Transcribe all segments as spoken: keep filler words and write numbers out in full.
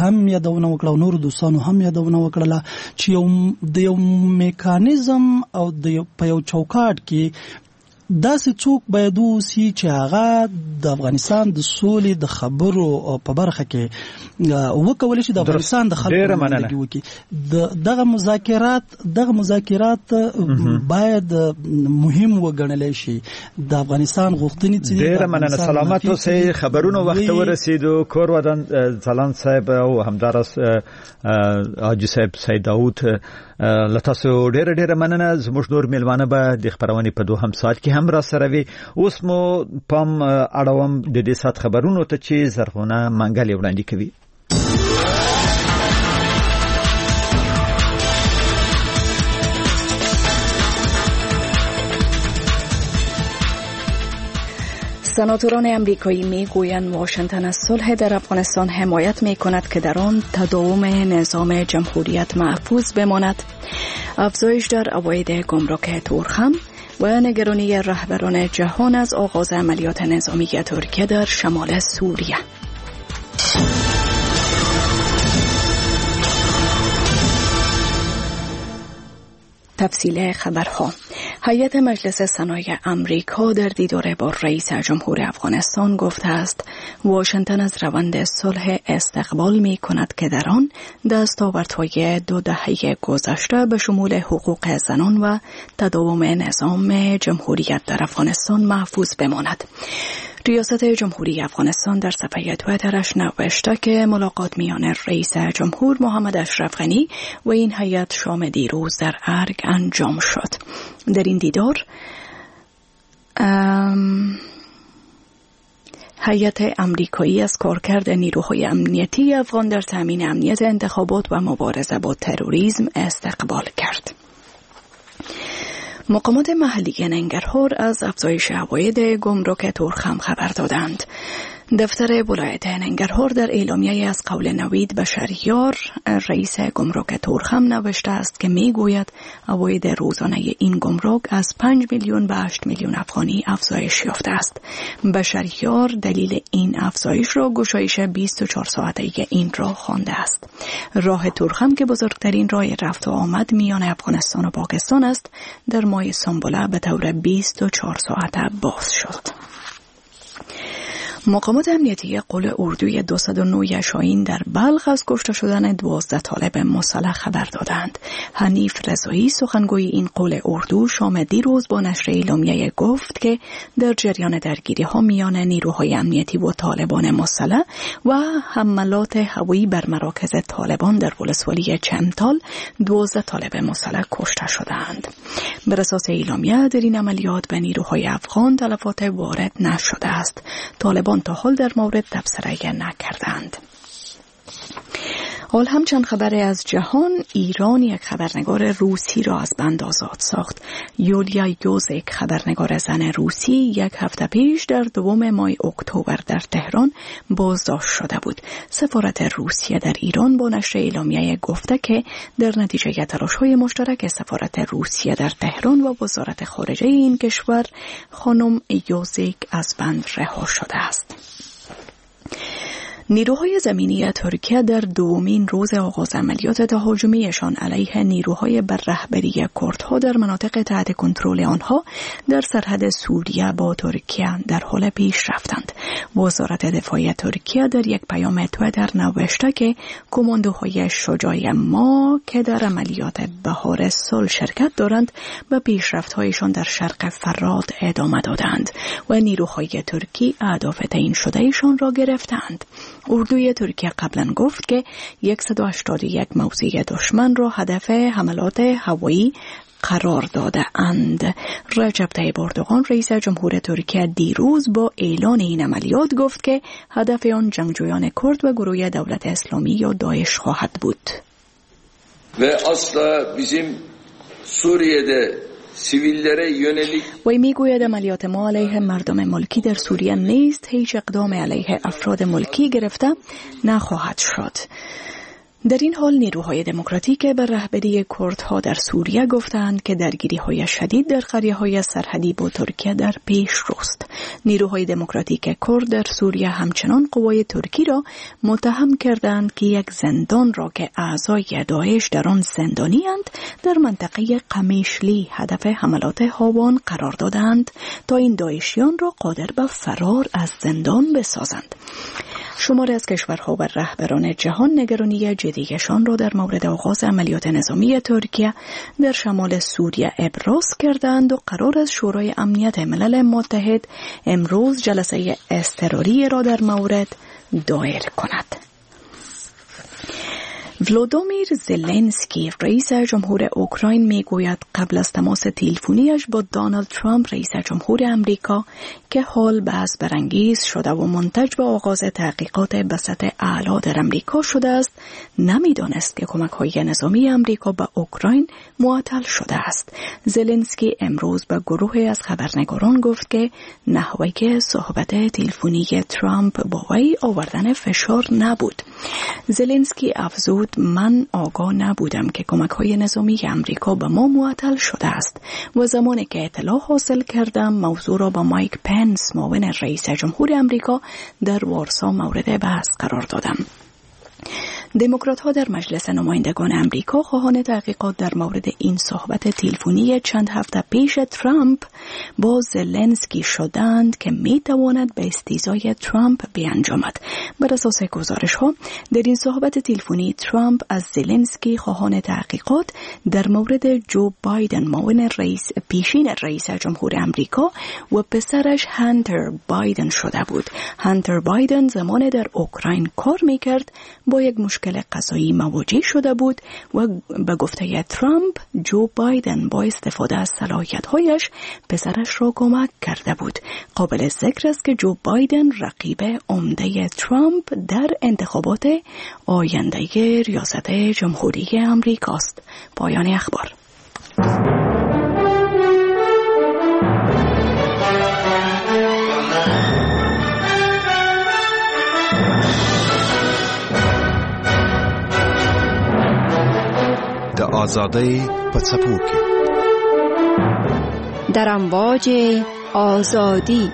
هم یادونه وکړه او نور دوستانو هم یادونه وکړه چې یو د یو میکانیزم او د په یو چوکاټ کې داسې څوک باید اوسي چې هغه د افغانستان د سولې د خبرو په برخه کې وکولای شي د افغانستان د خلکو ملګری وکړي. دغه مذاکرات دغه مذاکرات باید مهم وګڼل شي. د افغانستان غوښتنې چې ډېر مننه. سلامت اوسئ. خبرونو وخت ورسېدو. کور ودان ځلان صاحب او همدارس حاجی صاحب سید داوود لتاسو ډېر ډېر مننه. زموږ نور میلمانه به د خبرونې په دوهم ساعت کې هم را سره وي. اوس مو پام اړوم د دې سات خبرونو ته چې زرغونه منګل وړاندې کوي. سناتوران امریکایی میگویند واشنگتن از صلح در افغانستان حمایت میکند که در آن تداوم نظام جمهوریت محفوظ بماند. افزایش در عواید گمرک تورخم و نگرانی رهبران جهان از آغاز عملیات نظامی ترکیه در شمال سوریه. تفصیل خبرها. هیئت مجلس صنایع امریکا در دیدار با رئیس جمهور افغانستان گفته است واشنگتن از روند صلح استقبال می کند که در آن دستاوردهای دو دهه گذشته به شمول حقوق زنان و تداوم نظام جمهوریت در افغانستان محفوظ بماند. ریاست جمهوری افغانستان در صفحه توییترش نوشته که ملاقات میان رئیس جمهور محمد اشرف غنی و این هیئت شام دیروز در ارگ انجام شد. در این دیدار هیئت امریکایی از کارکرد نیروهای امنیتی افغان در تامین امنیت انتخابات و مبارزه با تروریسم استقبال کرد. مقامات محلی ننگرهار از افزایش عواید گمرک تورخم خبر دادند. دفتر ولایت ننگرهار در اعلامیه از قول نوید بشریار رئیس گمرک تورخم نوشته است که میگوید عواید روزانه این گمرک از پنج میلیون به هشت میلیون افغانی افزایش یافته است. بشریار دلیل این افزایش را گشایش بیست و چهار ساعته این راه خوانده است. راه تورخم که بزرگترین راه رفت و آمد میان افغانستان و پاکستان است، در ماه سنبله به طور بیست و چهار ساعته باز شد. مقامات امنیتی قل اردوی دویست و نه شاهین در بلخ از کشته شدن دوازده طالب مسلح خبر دادند. حنیف رضایی سخنگوی این قل اردو شام دیروز با نشر اعلامیه گفت که در جریان درگیری ها میان نیروهای امنیتی و طالبان مسلح و حملات هوایی بر مراکز طالبان در ولسوالی چمتال دوازده طالب مسلح کشته شدند. بر اساس اعلامیه در این عملیات به نیروهای افغان تلفات وارد نشده است. طالبان تا حال در مورد تبصره نکردند. حال هم چند خبر از جهان. ایران یک خبرنگار روسی را از بند آزاد ساخت. یولیا یوزیک خبرنگار زن روسی یک هفته پیش در دوم ماه اکتبر در تهران بازداشت شده بود. سفارت روسیه در ایران با نشر اعلامیه گفته که در نتیجه تلاش‌های مشترک سفارت روسیه در تهران و وزارت خارجه این کشور خانم یوزیک از بند رها شده است. نیروهای زمینی ترکیه در دومین روز آغاز عملیات تهاجمیشان علیه نیروهای بر رهبری کردها در مناطق تحت کنترل آنها در سرحد سوریه با ترکیه در حال پیش رفتند. وزارت دفاع ترکیه در یک پیام توییتر نوشته که کماندوهای شجاع ما که در عملیات بهار صلح شرکت دارند و پیشرفت‌هایشان در شرق فرات ادامه دادند و نیروهای ترکی اهداف تعیین شدهشان را گرفتند. اردوی ترکیه قبلا گفت که صد و هشتاد و یک موضع دشمن را هدف حملات هوایی قرار داده اند. رجب طیب اردوغان رئیس جمهور ترکیه دیروز با اعلان این عملیات gofت که هدف آن جنگجویان کرد و گروه دولت اسلامی یا داعش خواهد بود. و asla bizim Suriye'de sivillere yönelik و میگوید عملیات ما علیه مردم ملکی در سوریه نیست، هیچ اقدام علیه افراد ملکی گرفته نخواهد شد. در این حال نیروهای دموکراتیک بر رهبری کردها در سوریه گفتند که درگیری‌های شدید در قریه‌های سرحدی با ترکیه در پیش روست. نیروهای دموکراتیک کرد در سوریه همچنان قوای ترکی را متهم کردند که یک زندان را که اعضای داعش در آن زندانی‌اند در منطقه قمیشلی هدف حملات هاوان قرار دادند تا این داعشیان را قادر به فرار از زندان بسازند. شماری از کشورها و رهبران جهان نگرانی جدیشان را در مورد آغاز عملیات نظامی ترکیه در شمال سوریه ابراز کردند و قرار است شورای امنیت ملل متحد امروز جلسه اضطراری را در مورد دایر کند. ولودیمیر زلنسکی رئیس جمهور اوکراین میگوید قبل از تماس تلفنیش با دونالد ترامپ رئیس جمهور امریکا که حال بحث برانگیز شده و منتج به آغاز تحقیقات به سطح اعلی در امریکا شده است، نمیدانست که کمک‌های نظامی امریکا به اوکراین معطل شده است. زلنسکی امروز به گروهی از خبرنگاران گفت که نحوه صحبت تلفنی ترامپ با وی آوردن فشار نبود. زلنسکی افزود: من آگاه نبودم که کمک‌های نظامی امریکا به ما معطل شده است و زمانی که اطلاع حاصل کردم موضوع را با مایک پنس معاون رئیس جمهور امریکا در وارسا مورد بحث قرار دادم. دموکرات‌ها در مجلس نمایندگان امریکا خواهان تحقیقات در مورد این صحبت تلفنی چند هفته پیش ترامپ با زلنسکی شدند که می‌تواند به استیضای ترامپ بیانجامد. بر اساس گزارش‌ها در این صحبت تلفنی ترامپ از زلنسکی خواهان تحقیقات در مورد جو بایدن معاون رئیس پیشین رئیس جمهور امریکا و پسرش هانتر بایدن شده بود. هانتر بایدن زمان در اوکراین کار می‌کرد با یک مشکل قضایی مواجه شده بود و به گفته ترامپ جو بایدن با استفاده از صلاحیت‌هایش پسرش را کمک کرده بود. قابل ذکر است که جو بایدن رقیب عمده ترامپ در انتخابات آینده ریاست جمهوری امریکاست. پایان اخبار. د آزادی په څپو کې در امواج آزادی.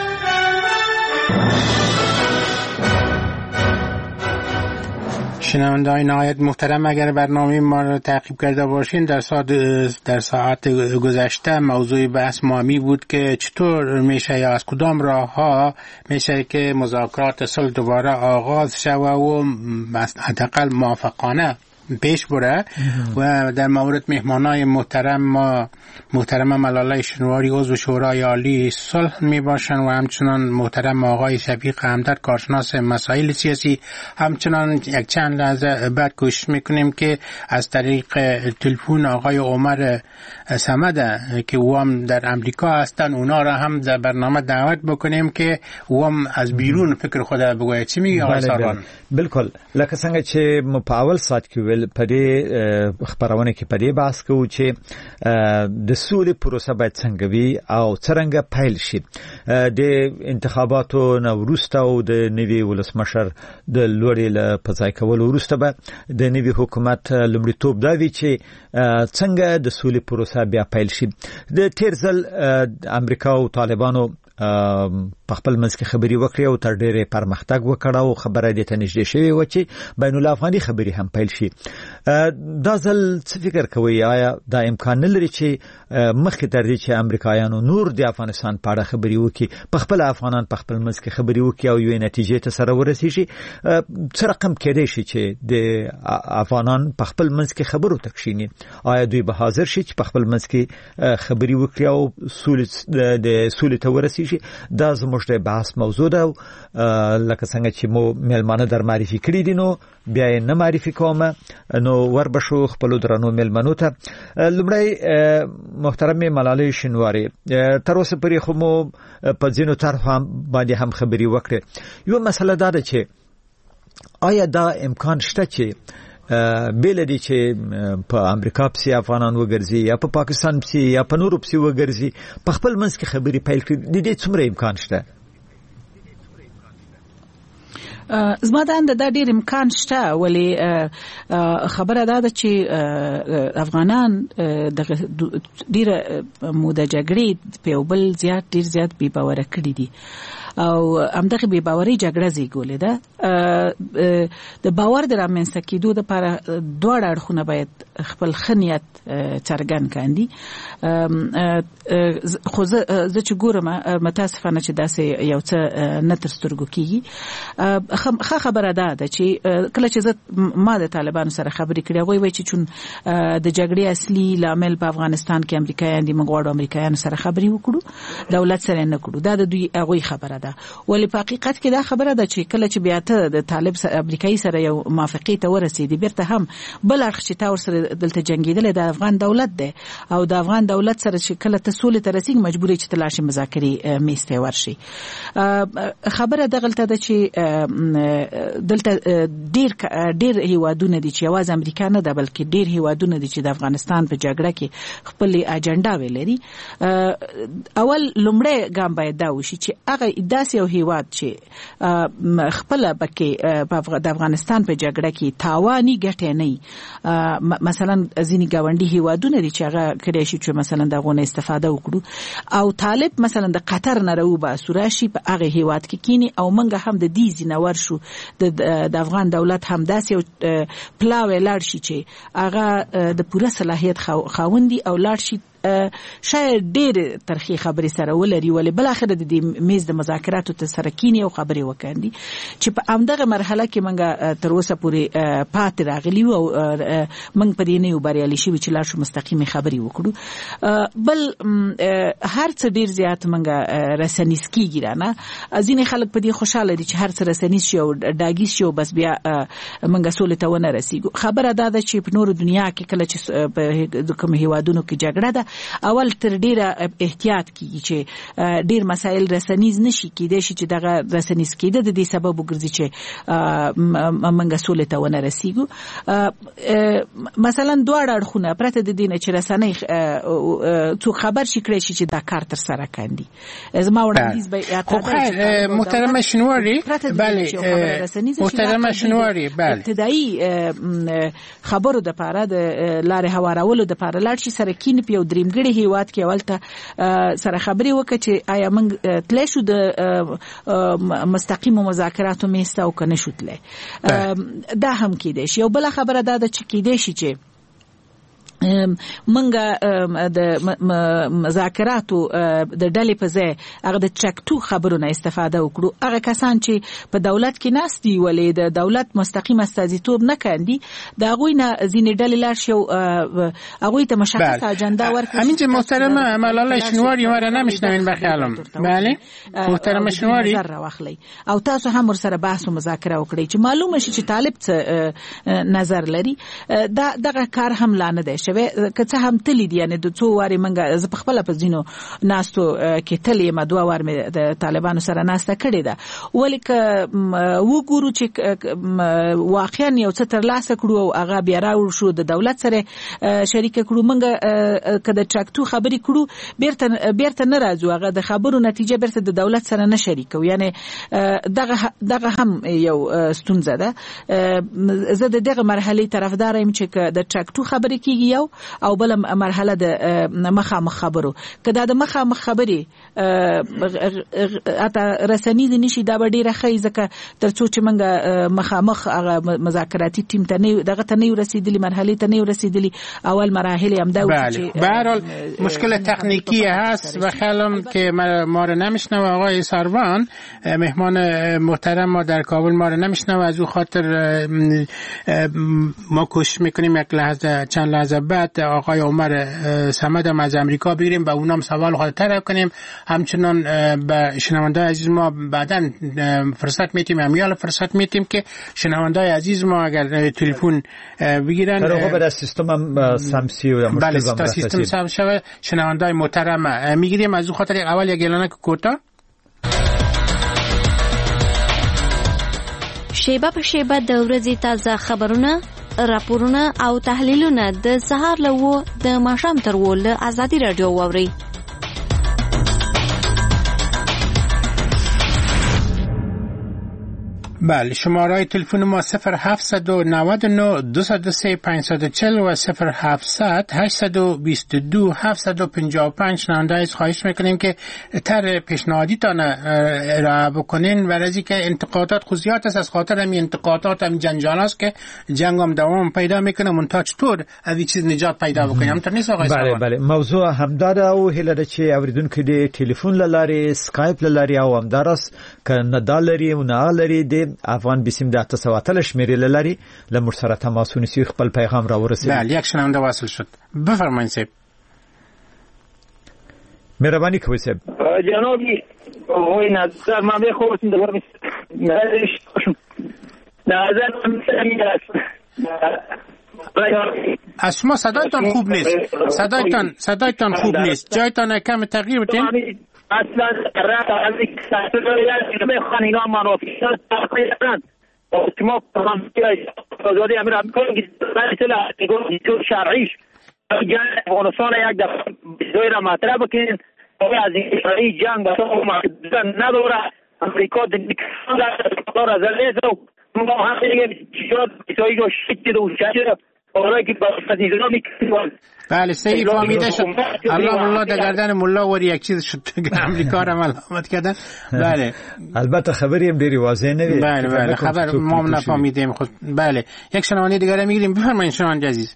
شنونده‌های نهایت محترم، اگر برنامه ما را تعقیب کرده باشین در ساعت در ساعت گذشته موضوع بحث مهمی بود که چطور میشه یا از کدام راه‌ها میشه که مذاکرات صلح دوباره آغاز شود و حداقل موافقانه پیش بره. و در مورد مهمانای محترم ما محترم ملاله شنواری عضو شورای عالی صلح می باشن و همچنان محترم آقای شفیق همدرد کارشناس مسائل سیاسی. همچنان یک چند لحظه بعد کوشش میکنیم که از طریق تلفن آقای عمر صمد که او هم در امریکا هستن اونا را هم در برنامه دعوت بکنیم که او هم از بیرون فکر خود بگوید. چی میگی آقای ساروان؟ بالکل لکه څنګه چې مپاول سات کې ویل په دې خبرونه کې په دې بحث کوو چې د سولې پروسه باید څنګه وي او څنګه پیل شي. د انتخاباتو نو وروسته او د نوي ولسمشر د لوړې له پځای کول وروسته به د نوي حکومت لومړیتوب دا وی چې څنګه د سولې پروسه بیا پیل شي. د تیر ځل امریکا او طالبانو په خپل منځ کې خبري وکړي او تر ډېرې پرمختګ وکړ او خبره دې ته نږدې شوې و چې بین الافغاني خبري هم پیل شي. دا ځل څه فکر کوي؟ آیا دا امکان نه لري چې مخکې تر دې چې امریکایانو نور د افغانستان په اړه خبري وکړي په خپل افغانان په خپل منځ کې خبري وکړي او یو نتیجې ته سره ورسیږي؟ څه رقم کېدای شي چې د افغانان په خپل منځ کې خبرو ته کښیني؟ آیا دوی به حاضر شي چې په خپل منځ کې خبري وکړي او سولې د سولې ته ورسیږي؟ دا زموږ د بحث موضوع ده. لکه څنګه چې مو ملمانه در معرفي کړی دي نو بیا یې نه معرفي کوم، نو وربشو خپل درنو ملمنو ته. لومړی محترم ملاله شنواری، تر اوسه پرې خو مو په ځینو طرح هم باندې هم خبري وکړه. یو مسله دا ده چې آیا دا امکان شته چې بیل دي چې په امریکا پسې افغانان وګرځي یا په پاکستان پسې یا په نورو پسې وګرځي په خپل منځ کې خبري پیل کړي؟ د دې څومره امکان شته؟ زما د دا ډیر امکان شته ولی خبره دا ده چې افغانان د ډیر موده جګړې په یو بل زیات ډیر زیات بې باوره کړي دي او همدغه بې باوري جګړه زیږولې ده. د باور د رامنځته کېدو دپاره دواړه اړخونه باید خپل ښه نیت څرګند کاندي. خو زه چې ګورم متاسفانه چې داسې یو څه نه تر سترګو کېږي. ښه خبره دا ده چې کله چې زه ما د طالبانو سره خبرې کړې هغوی وایي چې چون د جګړې اصلي لامل په افغانستان کې امریکایان دي موږ غواړو امریکایانو سره خبرې وکړو دولت سره نه کړو. دا د دوی هغوی خبره ده ولی په حقیقت کې دا خبره ده چې کله چې بیا ته د طالب امریکایي سره یو موافقې ته ورسېدې بیرته هم بل اړخ چې تا ورسره دلته جنګېدلی د افغان دولت دی او د افغان دولت سره چې کله ته سولې ته رسېږي مجبور یې چې ته لاړ شې مذاکرې میز ته ورشي. خبره دغلته ده چې دلته ډېر ډېر هیوادونه دي چې یوازې امریکا نه ده بلکې ډېر هیوادونه دي چې د افغانستان په جګړه کې خپلې اجنډاوې لري. اول لومړی ګام باید دا وشي چې هغه داسې یو هیواد چې خپله پکې د افغانستان په جګړه کې تاواني ګټې نه وي، مثلا ځینې ګاونډي هیوادونه دي چې هغه کېدای شي چې مثلا د هغو نه استفاده وکړو او طالب مثلا د قطر نه راوباسو راشي په هغه هیواد کې کینی او موږ هم د دې ځینه ورشو د افغان دولت هم داسې یو پلاوی لاړ شي چې هغه د پوره صلاحیت خاوندي او لاړ شي شاید ډېر ترخی خبرې سره ولري ولی بل اخر د دې میز د مذاکراتو ته سره کینی او خبرې وکړي چې په همدغه مرحله کې موږ تر اوسه پورې پاتې راغلي او موږ په دې نه یو بریالي شوي چې لاړ شو مستقیمې خبرې وکړو. بل هر څه ډېر زیات موږ رسنیز کېږي رانه ځینې خلک په دې خوشحاله دي چې هر څه رسنیز شي او ډاګیز شي او بس بیا موږ سولې ته ونه رسېږو. خبره دا ده چې په نورو دنیا کې کله چې په کوم هیوادونو کې جګړه ده اول تر ډیره احتیاط کیږي چې ډیر مسایل رسنیز نشي کېدای شي چې دغه رسنیز کېده د دې سبب وګرځي چې منګه سولې ته ونه رسیږو. مثلا دواړه اړخونه پرته د دې نه چې رسنۍ څوک خبر شي کړی شي چې دا کار تر سره کاندي. زما وړاندیز به محترم شنواری بله محترم شنواری بله ابتدایي خبرو د پاره د لارې هوارولو د پاره لاړ شي سره کین په یو درېمګړي هیواد کې اولته سره خبرې وکړي چې آیا موږ تللی شو د مستقیمو مذاکراتو میز ته او که نه شو تللی. دا هم کېدای شي. یو بله خبره دا ده چې کېدای شي چې منګه د مذاکراتو د ډلې په ځای هغه د چکټو خبرونه استفاده وکړو. هغه کسان چې په دولت کې ناست دي ولې د دولت مستقیم استازیتوب نه کاندي د هغوی نه ځینې ډلې لاړ شي او هغوی ته مشخصه اجنډا ورکړي. همین چې محترمه ملاله شنواری ما را نمیشنوین بخیالم. بله محترمه شنواری راوخلی او تاسو هم ورسره بحث او مذاکره وکړئ چې معلومه شي چې طالب څه نظر لري. دا دغه کار هم لا نه دی که څه هم تللی دي یعنې د څو وارې منګه زه په خپله په ځینو ناستو کې تللی یم دوه وار مې د طالبانو سره ناسته کړې ده ولې که وګورو چې واقعا یو څه ترلاسه کړو او هغه بیا راوړو شو د دولت سره شریکه کړو منګه که د ټراکټو خبرې کړو بیرته نه راځو هغه د خبرو نتیجه بیرته د دولت سره نه شریکو یعنې دغه دغه هم یو ستونزه ده. زه د دغه مرحلې طرفدار یم چې که د ټراکټو خبرې کېږي یو او بل مرحله د مخامخ خبرو که دا د مخامخ خبرې اته رسنیز نشي دا به ډیره ښه ځکه تر څو چې موږ مخامخ هغه مذاکراتي ټیم ته نه دغه ته نه رسیدلی مرحله ته نه رسیدلی اول مراحل هم دا چې به هر حال مشکل تکنیکی هست و خیالم که ما رو نمیشنوه آقای سروان مهمان محترم ما در کابل ما رو نمیشنوه از او خاطر ما کوشش میکنیم یک لحظه چند لحظه بعد آقای عمر صمد هم از امریکا بگیریم و اونام سوال خود طرح کنیم. همچنان به شنوندای عزیز ما بعداً فرصت میتیم امیال فرصت میتیم که شنوندای عزیز ما اگر تلفن بگیرن در واقع به سیستم هم سمسی و مشکل بله تا سیستم سم شوه شنوندای محترم میگیریم. از اون خاطر اول یک اعلان کوتاه شیبه په شیبه د ورځې تازه خبرونه راپورونه او تحلیلونه د سهار له و د ماښام تر و له ازادي رادیو واوري. بله شماره تلفن ما صفر هفت نه نه دو صفر سه پنج چهار صفر و صفر هفتصد هشت دو دو هفت پنج پنج شنونده از خواهش میکنیم که تر پیشنهادی تان ارائه بکنین و از اینکه انتقادات خصوصیات است از خاطر همین انتقادات هم جنجال است که جنگ هم دوام پیدا میکنه منتها چطور از این چیز نجات پیدا بکنیم همینطور نیست آقای بله بله موضوع همدار او هیله چې اوریدونکو د ټلیفون لارې سکایپ لارې او همدار است ک نه دالري او نه لري د افغان بسیم د تاسو وتل شمیرې لاري لمر سره تماس ونیسي خپل پیغام را ورسوي. بله یک شنونده واصل شد بفرمایید صاحب. مهربانی کوي صاحب. جنابی وای نظر ما به خودم دوباره نظرش نظر از شما صدایتان خوب نیست. صدایتان صدایتان خوب نیست. جایتان کم تغییر بدین. اصلا رات از یک ساعت دیگه میخوان اینا منافعات تقریبا احتمال فرانسوی آزادی امیر میکنه که مثلا تو شرعیش جنگ افغانستان یک دفعه دوی را مطرح بکنین از این شرعی جنگ با تو نداره امریکا دار از لیزه ما هم دیگه شد بسایی جو شکل و شکل آره که با فضیزنا میکنن. بله صحیح فهمیده شد. الله الله در گردن ملا وری یک چیز شد که امریکا را ملامت کردن. بله البته خبری هم دیری واضح نوید. بله بله خبر ما نفهمیدیم خود. بله یک شنونده دیگر میگیریم بفرمایید شنونده عزیز.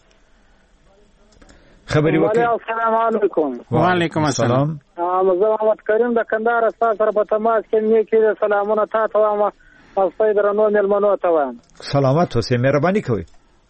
خبری وکیل. السلام علیکم. و علیکم السلام. محمد کریم د کندهار استاد سره په تماس کې نیکی سلامونه تا ته وایم او سپی درنو مېلمنو ته وایم. سلامت اوسئ مهرباني کوئ.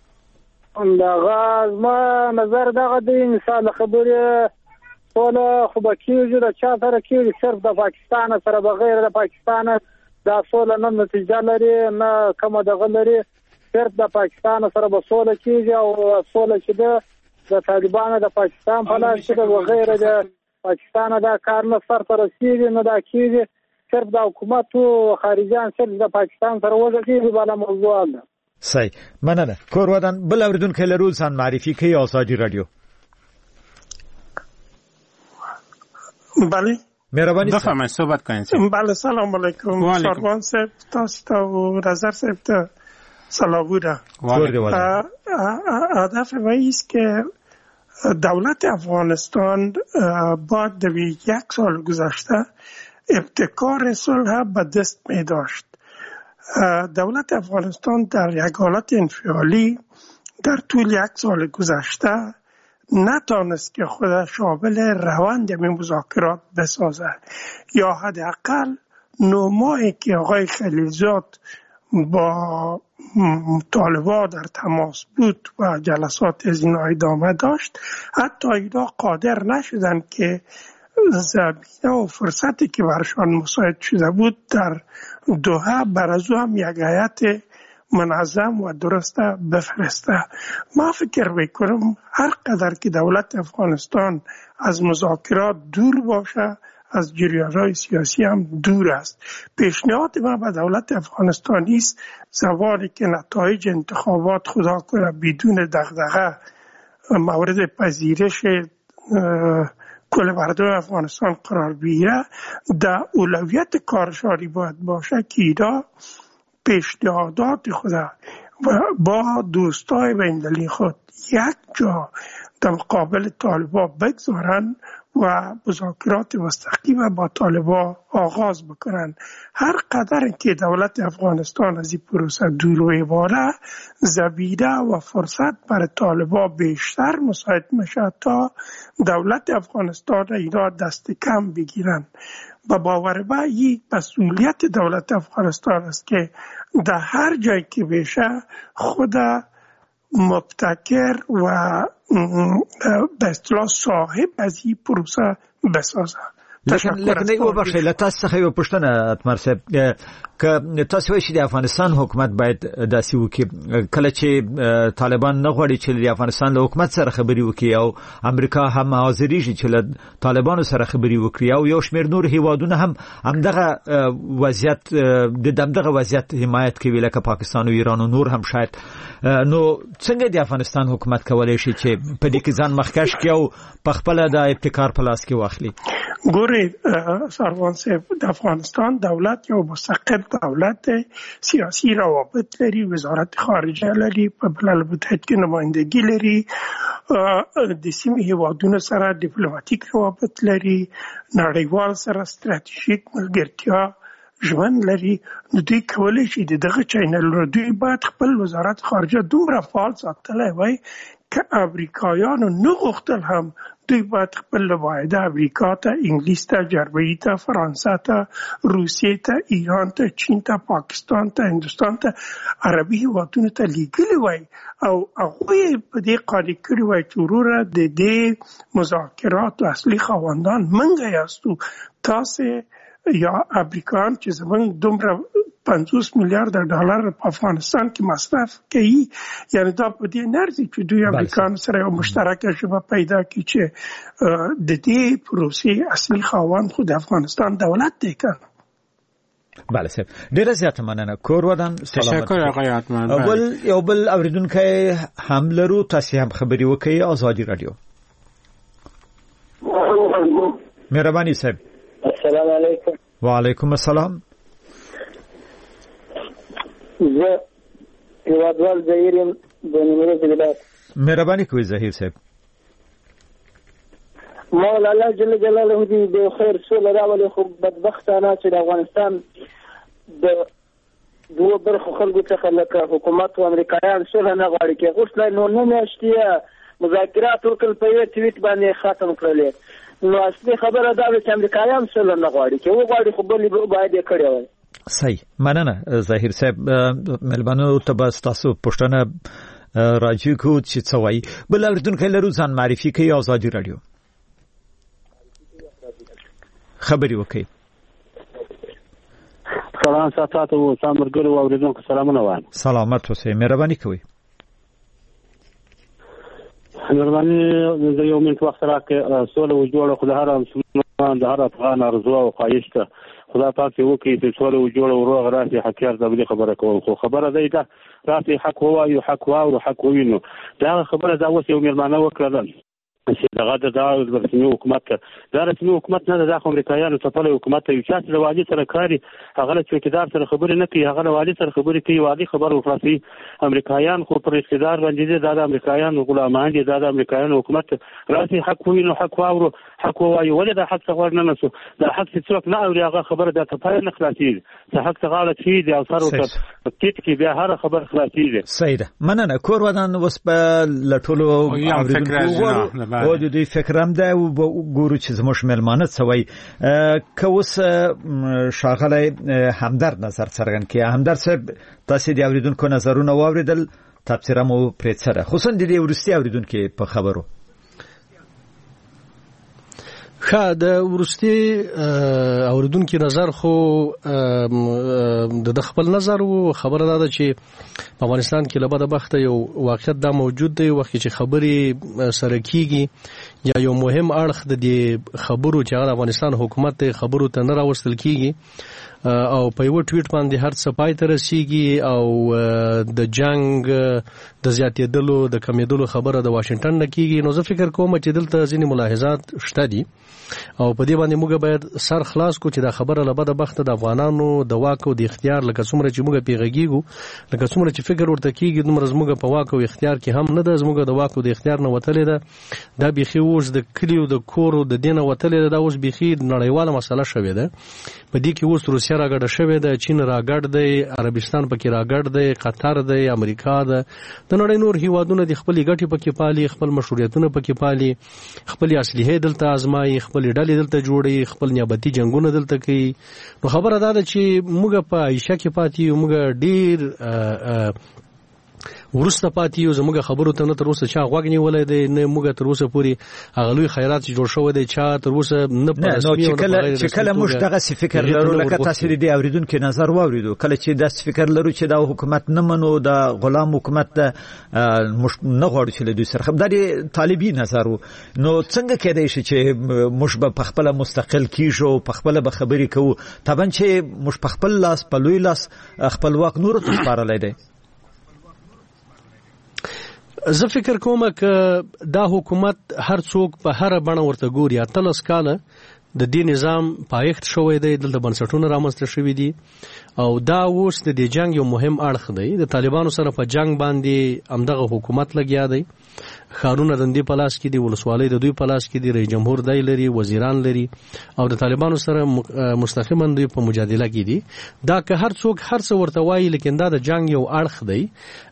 دغه ما نظر دغه د انسان خبره ټول خو بکیږي د چا سره کېږي صرف د پاکستان سره بغیر د پاکستان دا سوله نه نتیجه لري نه کومه دغه لري صرف د پاکستان سره به سوله کېږي او سوله چې د د طالبانو د پاکستان په لاس کې د بغیر د پاکستان دا کار نه سر ته رسیږي نه دا کېږي صرف د حکومت او خارجيان صرف د پاکستان سره وځي بل موضوع ده. صحیح مننه. کور ودان بل اوریدونکو لرو ځان معرفي کوي آزادی رادیو. بله مهرباني بفرمایید صحبت کنید. بله سلام علیکم سروان صاحب تاسو ته او رضا صاحب ته سلام بوده. هدف ما است که دولت افغانستان بعد در یک سال گذشته ابتکار صلح به دست می داشت. دولت افغانستان در یک حالت انفعالی در طول یک سال گذشته نتانست که خودش شامل روند این مذاکرات بسازد یا حداقل نه ماهی که آقای خلیلزاد با طالبان در تماس بود و جلسات از اینا ادامه داشت حتی اینا قادر نشدن که زمینه و فرصتی که برشان مساعد شده بود در دوحه بر از او هم یک هیئت منظم و درسته بفرسته. ما فکر میکنم هر قدر که دولت افغانستان از مذاکرات دور باشه از جریان‌های سیاسی هم دور است. پیشنهاد ما به دولت افغانستانی است زمانی که نتایج انتخابات خدا کنه بدون دغدغه مورد پذیرش کل مردم افغانستان قرار بگیره در اولویت کارشاری باید باشه که اینا پیشنهادات خود با دوستای بین‌المللی خود یک جا در مقابل طالبان بگذارن و مذاکرات مستقیم با طالبان آغاز بکنن. هر قدر که دولت افغانستان از این پروسه دور باره زمینه و فرصت برای طالبان بیشتر مساعد میشه تا دولت افغانستان اینا دست کم بگیرن. با باور من این مسئولیت دولت افغانستان است که در هر جایی که بشه خود مبتکر و به اصطلاح صاحب از این پروسه بسازه. لیکن لیکن یو بخښه لته څخه یو پښتنه اتمر صاحب که تاسو وایئ چې د افغانستان حکومت باید داسې وکړي کله چې طالبان نه غواړي چې د افغانستان له حکومت سره خبرې وکړي او امریکا هم حاضرېږي چې له طالبانو سره خبرې وکړي او یو شمېر نور هیوادونه هم همدغه وضعیت د دغه وضعیت حمایت کوي لکه پاکستان او ایران او نور هم شاید نو څنګه د افغانستان حکومت کولی شي چې په دې کې ځان مخکش کړي او په خپله د ابتکار په لاس کې واخلي؟ ګورې ګوري سروان صاحب د افغانستان دولت یو مستقل دولت دی، سیاسي روابط لري، وزارت خارجه لري، په ملل متحد کې نمائندګي لري، د سیمې هیوادونو سره ډیپلوماټیک روابط لري، نړیوال سره ستراتیژیک ملګرتیا ژوند لري. نو دوی کولی شي د دغه چینلونو دوی باید خپل وزارت خارجه دومره فعال ساتلی وای که امریکایانو نه غوښتل هم دوی باید خپل معاهده امریکا ته، انګلیس ته، جرمني ته، فرانسه ته، روسیې ته، ایران ته، چین ته، پاکستان ته، هندوستان ته، عربي هیوادونو ته لیږلي وای او هغوی په دې قانع کړي وای چې وروره د دې مذاکراتو اصلي خاوندان موږ یاستو، تاسې یا امریکایان چې زموږ دومره پنځوس میلیارډ ډالر په افغانستان کې مصرف کوي، یعنی دا په دې نرځي چې دوی امریکایان سره یو مشترکه ژبه پیدا کړي چې د دې پروسې اصلي خاوند خو د افغانستان دولت دی کنه. بله صاحب ډیره زیاته مننه. کور ودان تشکر آقای عطمان. اول یو بل اوریدونکی هم لرو، تاسو هم خبري وکړئ. آزادي رادیو. مهرباني صاحب. السلام علیکم. وعلیکم السلام. زه هیوادوال ظهیر یم د نیمروز ولایت. مهرباني کوئ ظهیر صاحب. مولا الله جل جلاله دې د خیر سوله راولي، خو بدبختانه چې د افغانستان د دوه برخو خلکو څخه لکه حکومت او امریکایان سوله نه غواړي کې غوښتل نو نه میاشتې مذاکرات وکړل په یو ټویټ باندې ختم کړل. نو اصلي خبره دا ده چې امریکایان سوله نه غواړي کې و غواړي خو بل باید یې کړی وای. صحیح مننه ظهیر صاحب. ملبانو ته به تاسو پوښتنه راځي کو چې څه وایي. بل اوریدونکی لرو، ځان معرفي کوي. آزادي رادیو خبري وکړئ. سلام ساتاتو او سامرګلو اوریدونکو سلامونه وایم. سلامت اوسئ. مهرباني کوئ. مهرباني د یو منټ وخت راکړئ. سوله وجوړه خو د هر مسلمان د هر افغان ارزو او خواهش ته خدا پاک یې وکړي چې سوله وجوړه وروغ راسي. حقیار د بلې خبره کوم، خو خبره دی دا راسي حق ووایو، حق واورو، حق ووینو. دا خبره دا اوس یو مېلمانه وکړله چې دغه د رسمي حکومت ته دا رسمي حکومت نه ده، دا خو امریکایانو څپلی حکومت ته. یو چا چې له والي سره کاري هغه له چوکیدار سره خبرې نه کوي، هغه له والي سره خبرې کوي، والي خبر ورخلاصوي. امریکایان خو پر اقتدار باندې دي، دا د امریکایانو غلامان دي، دا د امریکایانو حکومت راسي حق ووینو، حق واورو، حق ووایو. ولې دا حق څخه ور نه نسو؟ دا حق چې څوک نه اوري هغه خبره دا تپای نه خلاصېږي. چې حق څخه غاړه کېږدي او سر ورته ټیټ کړي بیا هره خبره خلاصېږي. صحیح ده. مننه. کور ودان اوس به له ټولو اوریدونکو و د دوی فکر هم ده او ګورو چې زموږ مېلمانه څه وایي. که اوس ښاغلی همدرد نظر څرګند کړي. همدرد صاحب تاسې د اوریدونکو نظرونه واورېدل، تبصره مو پرې څه ده، خصوصا د دې وروستي اوریدونکي په خبرو؟ ښه، د وروستي اوریدونکي نظر خو د خپل نظر وو. خبره دا ده چې په افغانستان کې له بده بخته یو واقعیت دا موجود دی، وخت چې خبرې سره کیږي یا یو مهم اړخ د دې خبرو چې هغه افغانستان حکومت ته خبرو ته نه راوستل کیږي او په یو ټویټ باندې هر څه پای ته رسیږي او د جنگ د زیاتېدلو د کمیدلو خبره د واشنگټن نه کیږي. نو زه فکر کوم چې دلته ځینې ملاحظات شته دي او په دې باندې موږ باید سر خلاص کو چې دا خبره له بده بخته د افغانانو د واک او د اختیار لکه څومره چې موږ پیغږیږو، لکه څومره چې فکر ورته کیږي، دومره زموږ په واک او اختیار کې هم نه ده. زموږ د واک او د اختیار نه وتلې ده. دا بیخي اوس د کلیو د کورو د دینه وتلې ده. دا اوس بیخي نړیواله مسله شوې ده. په دې کې اوس روسیا راګډه شوې ده، چین راګډ دی، عربستان پکې راګډ دی، قطر دی، امریکا ده، د نړۍ نور هیوادونه د خپل ګټې پکې پالي، خپل مشروعیتونه پکې پالي، خپل اصلي دلته آزمایي، خپل ډلې دلته جوړي، خپل نیابتي جنگونه دلته کوي. نو خبره دا ده چې موږ په عیشه کې پاتې یو، موږ ډیر ورسته پاتې یو. زموږ خبرو ته نه تر اوسه چا غوږ نیولی دی، نه موږ تر اوسه پورې هغه لوی خیرات چې جوړ شوی دی چا تر اوسه نه په رسمي او نه په غیر رسمي. چې کله موږ دغسې فکر لرو لکه تاسې د دې اورېدونکي نظر واورېدو، کله چې داسې فکر لرو چې دا حکومت نه منو، د غلام حکومت موږ نه غواړو چې له دوی سره، دا د طالبي نظر و. نو څنګه کېدای شي چې موږ به پخپله مستقل کیږو او پخپله به خبرې کوو؟ طبعا چې موږ په خپل لاس په لوی لاس خپل واک نورو ته سپارلی دی. زه فکر کوم که دا حکومت هر څوک په هر بڼه ورته ګوري، اتلس کاله د دې نظام پایښت شوی دی دلته بنسټونه رامنځته شوي دي او دا اوس د دې جنگ یو مهم اړخ دی د طالبانو سره په جنگ باندې همدغه حکومت لګیا دی خارونه د دې پلاس کې دی ولسوالۍ د دوی پلاس کې دی رئیس جمهور دی لري وزیران لري او د طالبانو سره مستقیما دوی په مجادله کې دي دا که هر څوک هر څه ورته وایي لیکن دا د جنگ یو اړخ دی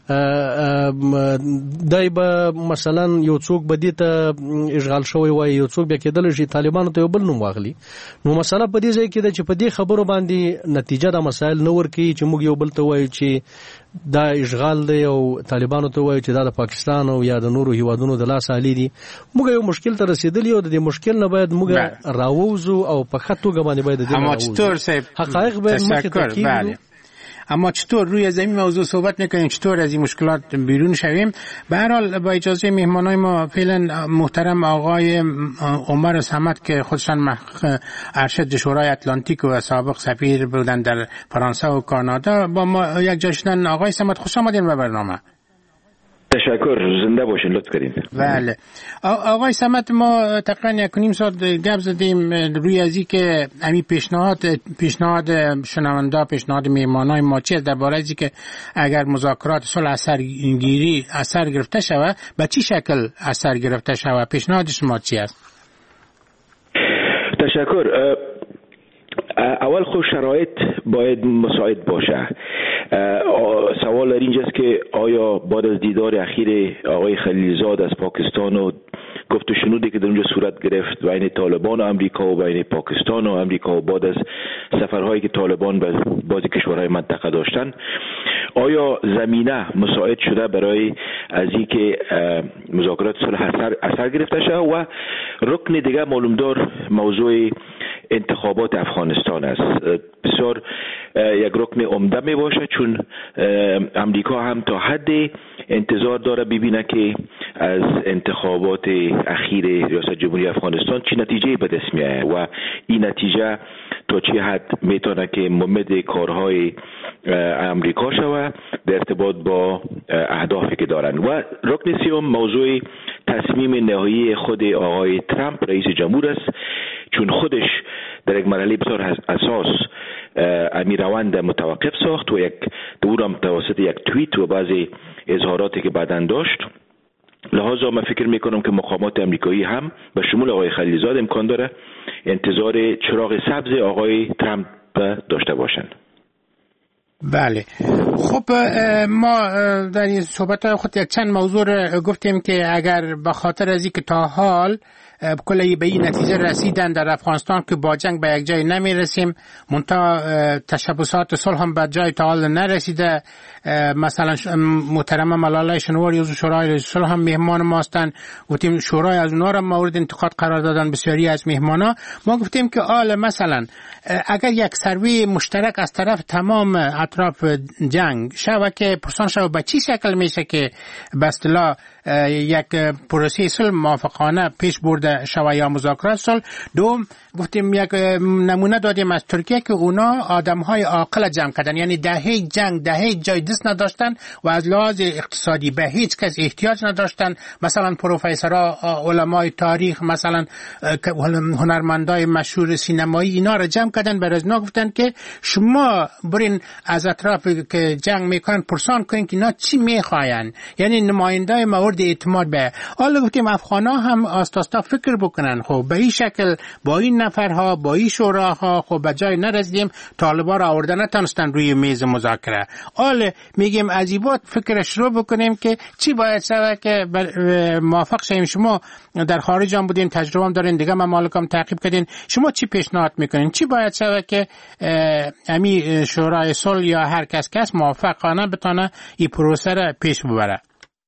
دای به مثلا یو څوک بدی ته اشغال شوی وای یو څوک به کېدل شي طالبانو ته یو بل نوم واغلي نو مسله په دې ځای کې ده چې په دې خبرو باندې نتیجه د مسایل نه ورکي چې موږ یو بل ته وایو چې دا اشغال دی او طالبانو ته وایي چې دا د پاکستان او یا د نورو هیوادونو د لاس علي دي موږ یو مشکل ته رسیدلی او د دې مشکل نه باید موږ راووزو او په خطو باندې باید د دې حقایق به مخ ته کیږي اما چطور روی از این موضوع صحبت میکنیم چطور از این مشکلات بیرون شویم به هر حال با اجازه مهمانای ما فعلا محترم آقای عمر صمد که خودشان ارشد شورای اتلانتیک و سابق سفیر بودن در فرانسه و کانادا با ما یک جا شدن. آقای صمد خوش آمدین به برنامه. تشکر زنده باشین لطف کنید. بله آقای صمد ما تقریبا یک نیم ساعت گپ زدیم روی ازی که همین پیشنهاد پیشنهاد شنونده پیشنهاد مهمانای ما چیه درباره ازی که اگر مذاکرات صلح اثر گیری اثر گرفته شود به چه شکل اثر گرفته شود پیشنهاد شما چی است؟ تشکر. اول خود شرایط باید مساعد باشه. سوال در اینجاست که آیا بعد از دیدار اخیر آقای خلیلزاد از پاکستان و گفت و شنودی که در اونجا صورت گرفت بین طالبان و امریکا و بین پاکستان و امریکا و بعد از سفرهایی که طالبان به بعضی کشورهای منطقه داشتن آیا زمینه مساعد شده برای از اینکه مذاکرات صلح اثر, اثر گرفته شده؟ و رکن دیگه معلومدار موضوع انتخابات افغانستان است. بسیار یک رکن عمده می باشه چون امریکا هم تا حد انتظار داره ببینه که از انتخابات اخیر ریاست جمهوری افغانستان چی نتیجه به دست میاد و این نتیجه تا چه حد میتونه که ممد کارهای امریکا شود در ارتباط با اهدافی که دارن. و رکن سوم موضوع تصمیم نهایی خود آقای ترامپ رئیس جمهور است چون خودش در یک مرحله بسیار اساس امی روند متوقف ساخت و یک دورم توسط یک توییت و بعضی اظهاراتی که بعداً داشت. لحاظا من فکر میکنم که مقامات امریکایی هم به شمول آقای خلیلزاد امکان داره انتظار چراغ سبز آقای ترامپ داشته باشند. بله خب ما در این صحبت خود یک چند موضوع گفتیم که اگر به خاطر از اینکه تا حال کلی به این نتیجه رسیدن در افغانستان که با جنگ به یک جای نمیرسیم منتها تشبسات صلح هم به جای تا حال نرسیده. مثلا محترم ملاله شنواری عضو شورای صلح هم مهمان ما هستند گفتیم شورای از اونها را مورد انتقاد قرار دادن بسیاری از مهمانا. ما گفتیم که آل مثلا اگر یک سروی مشترک از طرف تمام اطراف جنگ شود که پرسان شود به چی شکل میشه که به اصطلاح یک پروسه صلح موافقانه پیش برده شود یا مذاکرات صلح. دوم گفتیم یک نمونه دادیم از ترکیه که اونا آدمهای عاقل جمع کردن یعنی دهه جنگ دهه جای دست نداشتن و از لحاظ اقتصادی به هیچ کس احتیاج نداشتن. مثلا پروفسورها علمای تاریخ مثلا هنرمندای مشهور سینمایی اینا را جمع کردن برای از گفتن که شما برین از اطراف که جنگ میکنن پرسان کنین که اینا چی میخواین یعنی نمایندای مورد اعتماد به. حالا گفتیم افغانا هم آستاستا فکر بکنن خب به این شکل با این نفرها با این شوراها خب به جای نرسیدیم طالبان را آورده نتونستن روی میز مذاکره. حالا میگیم از این بعد فکر شروع بکنیم که چی باید شود که موافق شیم. شما در خارج هم بودین تجربه هم دارین دیگه ممالک هم تعقیب کردین شما چی پیشنهاد میکنین چی باید شود که امی شورای صلح یا هر کس کس موافقانه بتونه این پروسه را پیش ببره؟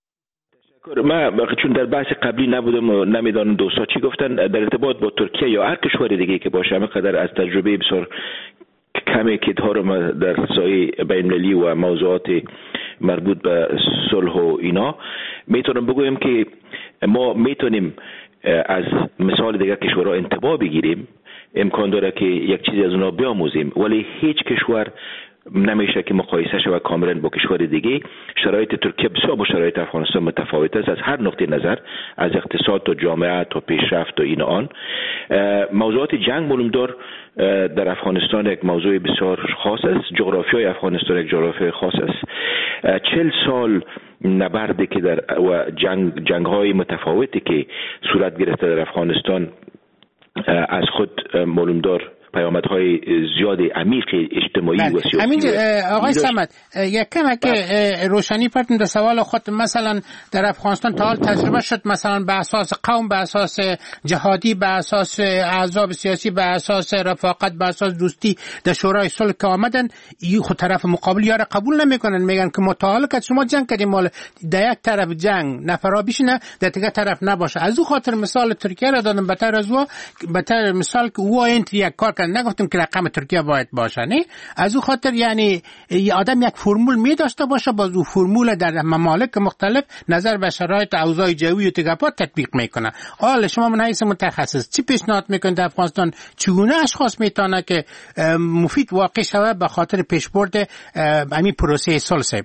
من چون در بحث قبلی نبودم و نمیدانم دوستا چی گفتن در ارتباط با ترکیه یا هر کشور دیگه که باشه همینقدر از تجربه بسیار کمی که ها رو در سایه بین‌المللی و موضوعات مربوط به صلح و اینا میتونم بگویم که ما میتونیم از مثال دیگه کشورها انتباه بگیریم امکان داره که یک چیزی از اونا بیاموزیم ولی هیچ کشور نمیشه که مقایسه شود کاملا با کشور دیگه. شرایط ترکیه بسیار با شرایط افغانستان متفاوت است از هر نقطه نظر، از اقتصاد تا جامعه تا پیشرفت تا این آن. موضوعات جنگ معلوم دار در افغانستان یک موضوع بسیار خاص است. جغرافیای افغانستان یک جغرافیای خاص است. چهل سال نبردی که در و جنگ جنگ های متفاوتی که صورت گرفته در افغانستان از خود معلوم دار پیامدهای زیاد عمیق اجتماعی و سیاسی. همین آقای صمد یک کم که روشنی پرتون در سوال خود، مثلا در افغانستان تا حال تجربه شد مثلا به اساس قوم، به اساس جهادی، به اساس احزاب سیاسی، به اساس رفاقت، به اساس دوستی در شورای صلح که آمدن، این خود طرف مقابل یا را قبول نمیکنن، میگن که متعال که شما جنگ کردیم، مال در یک طرف جنگ نفرا بشینه در دیگه طرف نباشه. از او خاطر مثال ترکیه را دادم، بهتر از او بهتر مثال که او انت یک کار نگفتم که رقم ترکیه باید باشه، نه از او خاطر یعنی آدم یک فرمول می داشته باشه، با او فرمول در ممالک مختلف نظر به شرایط اوضاع جوی و تگپا تطبیق میکنه. حالا شما من حیث متخصص چی پیشنهاد میکنید در افغانستان چگونه اشخاص میتونه که مفید واقع شود به خاطر پیشبرد همین پروسه صلح؟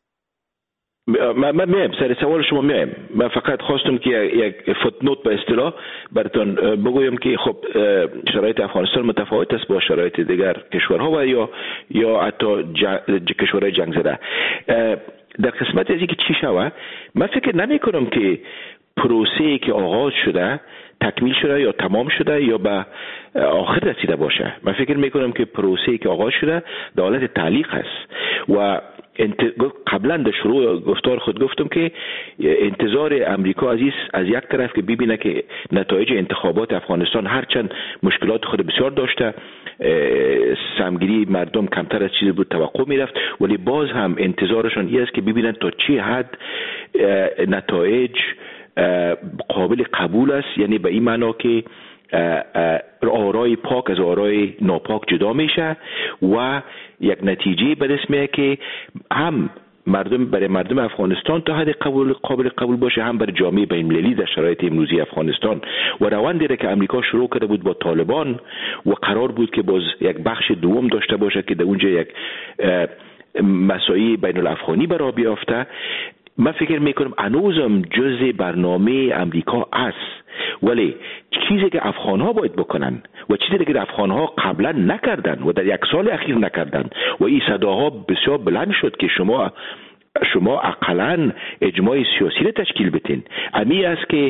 من من میم سر سوال شما میم. من فقط خواستم که یک فوتنوت به اصطلاح براتون بگویم که خب شرایط افغانستان متفاوت است با شرایط دیگر کشورها و یا یا حتی کشورهای جنگ زده. در قسمت از اینکه چی شود، من فکر نمی کنم که پروسه‌ای که آغاز شده تکمیل شده یا تمام شده یا به آخر رسیده باشه. من فکر می کنم که پروسه‌ای که آغاز شده در حالت تعلیق است و قبلا در شروع گفتار خود گفتم که انتظار امریکا عزیز از یک طرف که ببینه که نتایج انتخابات افغانستان هرچند مشکلات خود بسیار داشته، سمگیری مردم کمتر از چیزی بود توقع میرفت، ولی باز هم انتظارشان این است که ببینن تا چه حد نتایج قابل قبول است، یعنی به این معنا که آرای پاک از آرای ناپاک جدا میشه و یک نتیجه به دست میاد که هم مردم برای مردم افغانستان تا حد قبول قابل قبول باشه، هم برای جامعه بین‌المللی در شرایط امروزی افغانستان. و روندی را که امریکا شروع کرده بود با طالبان و قرار بود که باز یک بخش دوم داشته باشه که در اونجا یک مسائل بین الافغانی برای بیافته، من فکر میکنم هنوزم جزء برنامه امریکا است، ولی چیزی که افغان ها باید بکنن و چیزی که افغان ها قبلا نکردن و در یک سال اخیر نکردن و این صداها بسیار بلند شد که شما شما اقلا اجماع سیاسی را تشکیل بدین. امی است که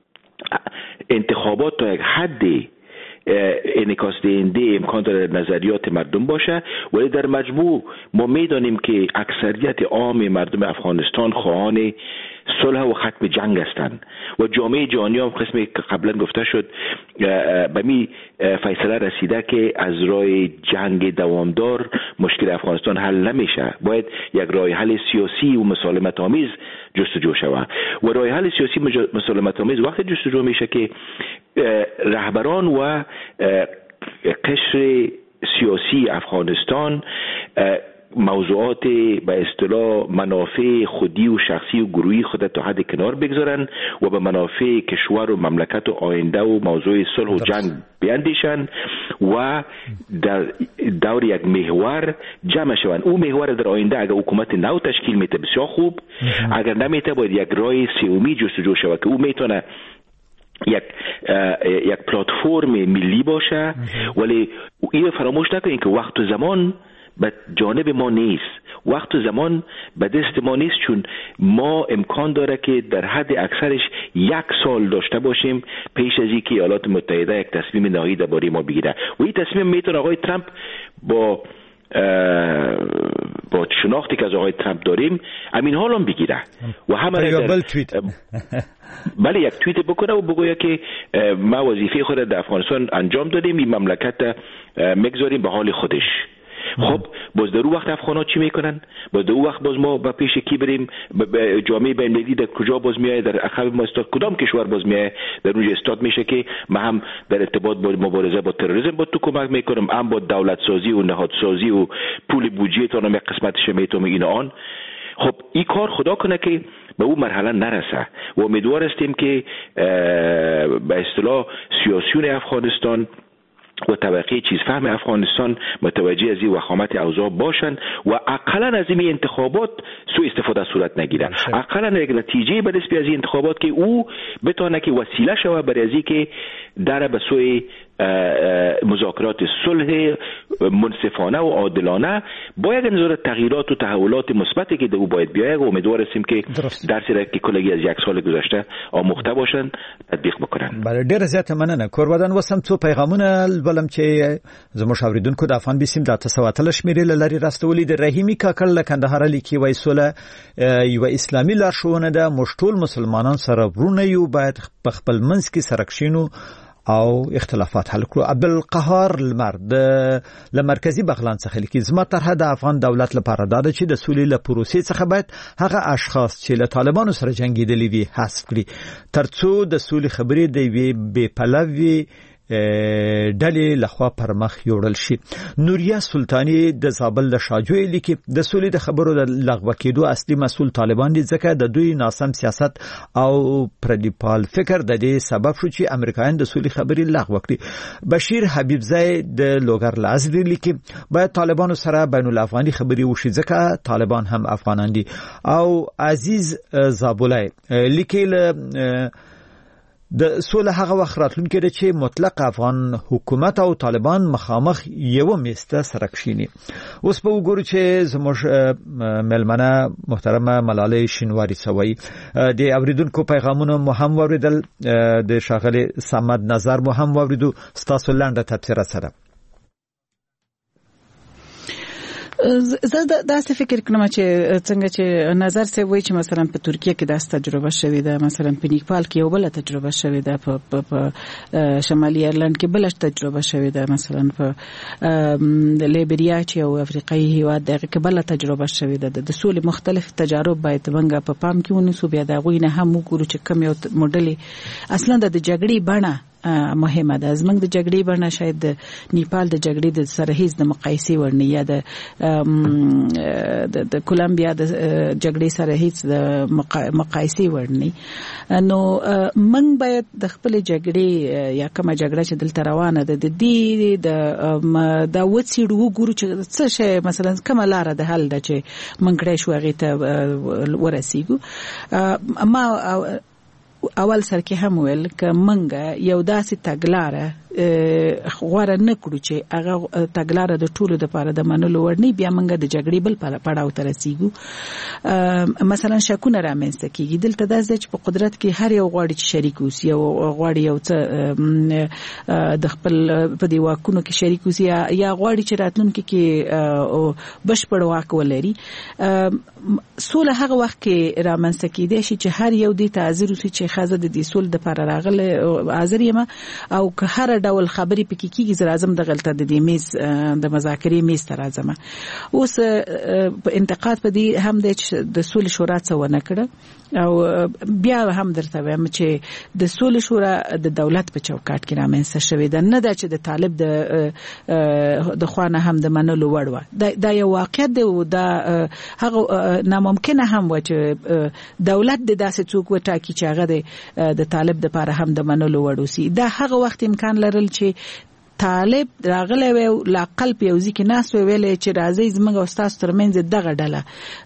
انتخابات تا یک حدی انعکاس دهنده امکان داره نظریات مردم باشه، ولی در مجموع ما میدانیم که اکثریت عام مردم افغانستان خواهان صلح و ختم جنگ هستند و جامعه جهانی هم قسمی که قبلا گفته شد به می فیصله رسیده که از راه جنگ دوامدار مشکل افغانستان حل نمیشه، باید یک راه حل سیاسی و مسالمت آمیز جستجو شود و راه حل سیاسی مسالمت آمیز وقت جستجو میشه که رهبران و قشر سیاسی افغانستان موضوعات به اصطلاح منافع خودی و شخصی و گروهی خود تا حد کنار بگذارن و به منافع کشور و مملکت و آینده و موضوع صلح و جنگ بیاندیشن و در دور یک محور جمع شوند. او محور در آینده اگر حکومت نو تشکیل میته بسیار خوب، اگر نمیته باید یک راه سومی جستجو شود که او میتونه یک یک پلتفرم ملی باشه، ولی این فراموش نکنید که وقت و زمان به جانب ما نیست، وقت و زمان به دست ما نیست، چون ما امکان داره که در حد اکثرش یک سال داشته باشیم پیش از اینکه ایالات متحده یک تصمیم نهایی درباره ما بگیره و این تصمیم میتونه آقای ترامپ با با شناختی که از آقای ترامپ داریم همین حال هم بگیره و همه بل توییت بله یک توییت بکنه و بگویه که ما وظیفه خود در افغانستان انجام دادیم، این مملکت میگذاریم به حال خودش. خب باز در اون وقت افغان ها چی میکنن؟ باز در اون وقت باز ما با پیش کی بریم؟ جامعه بین‌المللی در کجا باز میایه؟ در عقب ما استاد کدام کشور باز میایه؟ در اونجا استاد میشه که ما هم در ارتباط با مبارزه با تروریسم با تو کمک میکنم، هم با دولت سازی و نهاد سازی و پول بودجه تا نمی قسمتش میتونم این آن. خب این کار خدا کنه که به اون مرحله نرسه و امیدوار هستیم که به اصطلاح سیاسیون افغانستان و طبقه چیز فهم افغانستان متوجه از این وخامت اوضاع باشند و اقلا از این انتخابات سوء استفاده صورت نگیره، اقلا یک نتیجه به دست بیاره از این انتخابات که او بتونه که وسیله شوه برای از این که در به سوی مذاکرات صلح منصفانه و عادلانه با یک نظر تغییرات و تحولات مثبتی که او باید بیاید و امیدوار هستیم که درسی را که کلگی از یک سال گذشته آموخته باشند تطبیق بکنن. بله ډیر زیات مننه. کوروادان وسم څو پیغامونه ولم چې زموږ اوریدونکو د افغان بیسیم د تاسو وتل شمیرې لري راستولې د رحیمی کاکړ له کندهار لیکي وای سوله یو اسلامي لارښوونه ده، موږ ټول مسلمانان سره ورونه یو، باید په خپل منځ کې سره کښینو او اختلافات حل کړو. عبدالقهار لمر د لمرکزی بغلان څخه لیکي زما طرحه د افغان دولت لپاره دا ده چې د سولې له پروسې څخه باید هغه اشخاص چې له طالبانو سره جنگیدلي وي حذف کړي ترڅو د سولې خبرې د یوې بې پلوي ډلې لخوا پر مخ یوړل شي. نوریا سلطانی د زابل د شاجوی لیکي د سولې د خبرو د لغوه کېدو اصلي مسؤل طالبان دي، ځکه د دوی ناسم سیاست او پردیپال فکر د دې سبب شو چې امریکایان د سولې خبرې لغوه کړي. بشیر حبیبزی د لوګر لازری لیکي باید طالبانو سره بین الافغاني خبرې وشي ځکه طالبان هم افغانان دي. او عزیز زابولای لیکي د سوله هغه وخت راتلونکي ده چې مطلق افغان حکومت او طالبان مخامخ یو میسته سره کښیني. اوس په وګورو چې زموږ ملمنه محترمه ملاله شینواری سوي د اوریدونکو پیغامونه مو هم اوریدل، د شاغلي صمد نظر مو هم اوریدو. ستاسو لاندې تفسیر سره زه داسې فکر کوم چې څنګه چې نظر سه وایي چې مثلا په ترکیه کې داسې تجربه شوې ده، مثلا په نیپال کې یو بل تجربه شوې ده، په شمالي ایرلند کې بل تجربه شوې ده، مثلا په لیبریا چې او افریقایي هیواد دغه کې بل تجربه شوې ده. د سولې مختلف تجارب باید منګه په پام کې ونیسو، بیا دا غوینه هم وګورو چې کوم یو موډل اصلا د جګړې بڼه مهمه ده. زمونږ د جګړې بڼه شاید د نیپال د جګړې د سره هیڅ د مقایسې وړ نه، یا د د کولمبیا د جګړې سره هیڅ د مقایسې وړ نه. نو موږ باید د خپل جګړې یا کومه جګړه چې دلته روانه ده د دې د د وڅېړو وګورو چې څه شی مثلا کومه لاره د حل ده چې موږ کړی شو هغې ته ورسېږو. اما اول سر کې هم ویل که منګه یو داسې تګلاره غوړه نه کړو چې هغه تګلاره د ټولو د لپاره د منلو وړ نه، بیا منګه د جګړې بل پړاو ته رسیږو. مثلا شکونه رامنځته کیږي دلته داسې چې په قدرت کې هر یو غواړي چې شریک اوسي او غواړي یو څه د خپل په دی واکونو کې شریک اوسي یا غواړي چې راتلونکي کې بشپړ واک ولري. سوله هغه وخت کې رامنځته کیدی شي چې هر یو دې ته حاضر اوسي چې خزه د دې سول د لپاره راغله حاضر یم او که هر ډول خبرې پکې کیږي زه راځم د غلطه د دې میز د مذاکرې میز ته راځم. اوس په انتقاد په دې هم د د سولې شورا څه ونه کړه او بیا هم درته وایم چې د سولې شورا د دولت په چوکاټ کې رامنځته شوې ده، نه ده چې د طالب د د خوانه هم د منلو وړ و. دا یو واقعیت دی او دا هغه ناممکنه هم و چې دولت د داسې څوک وټاکي چې هغه د طالب د لپاره هم د منلو وړ وسی. دا هغه وخت امکان لرل چې طالب راغلی وي لا قلب یو ځکه ناس ویل چې راځي زموږ استاد ترمنځ دغه ډله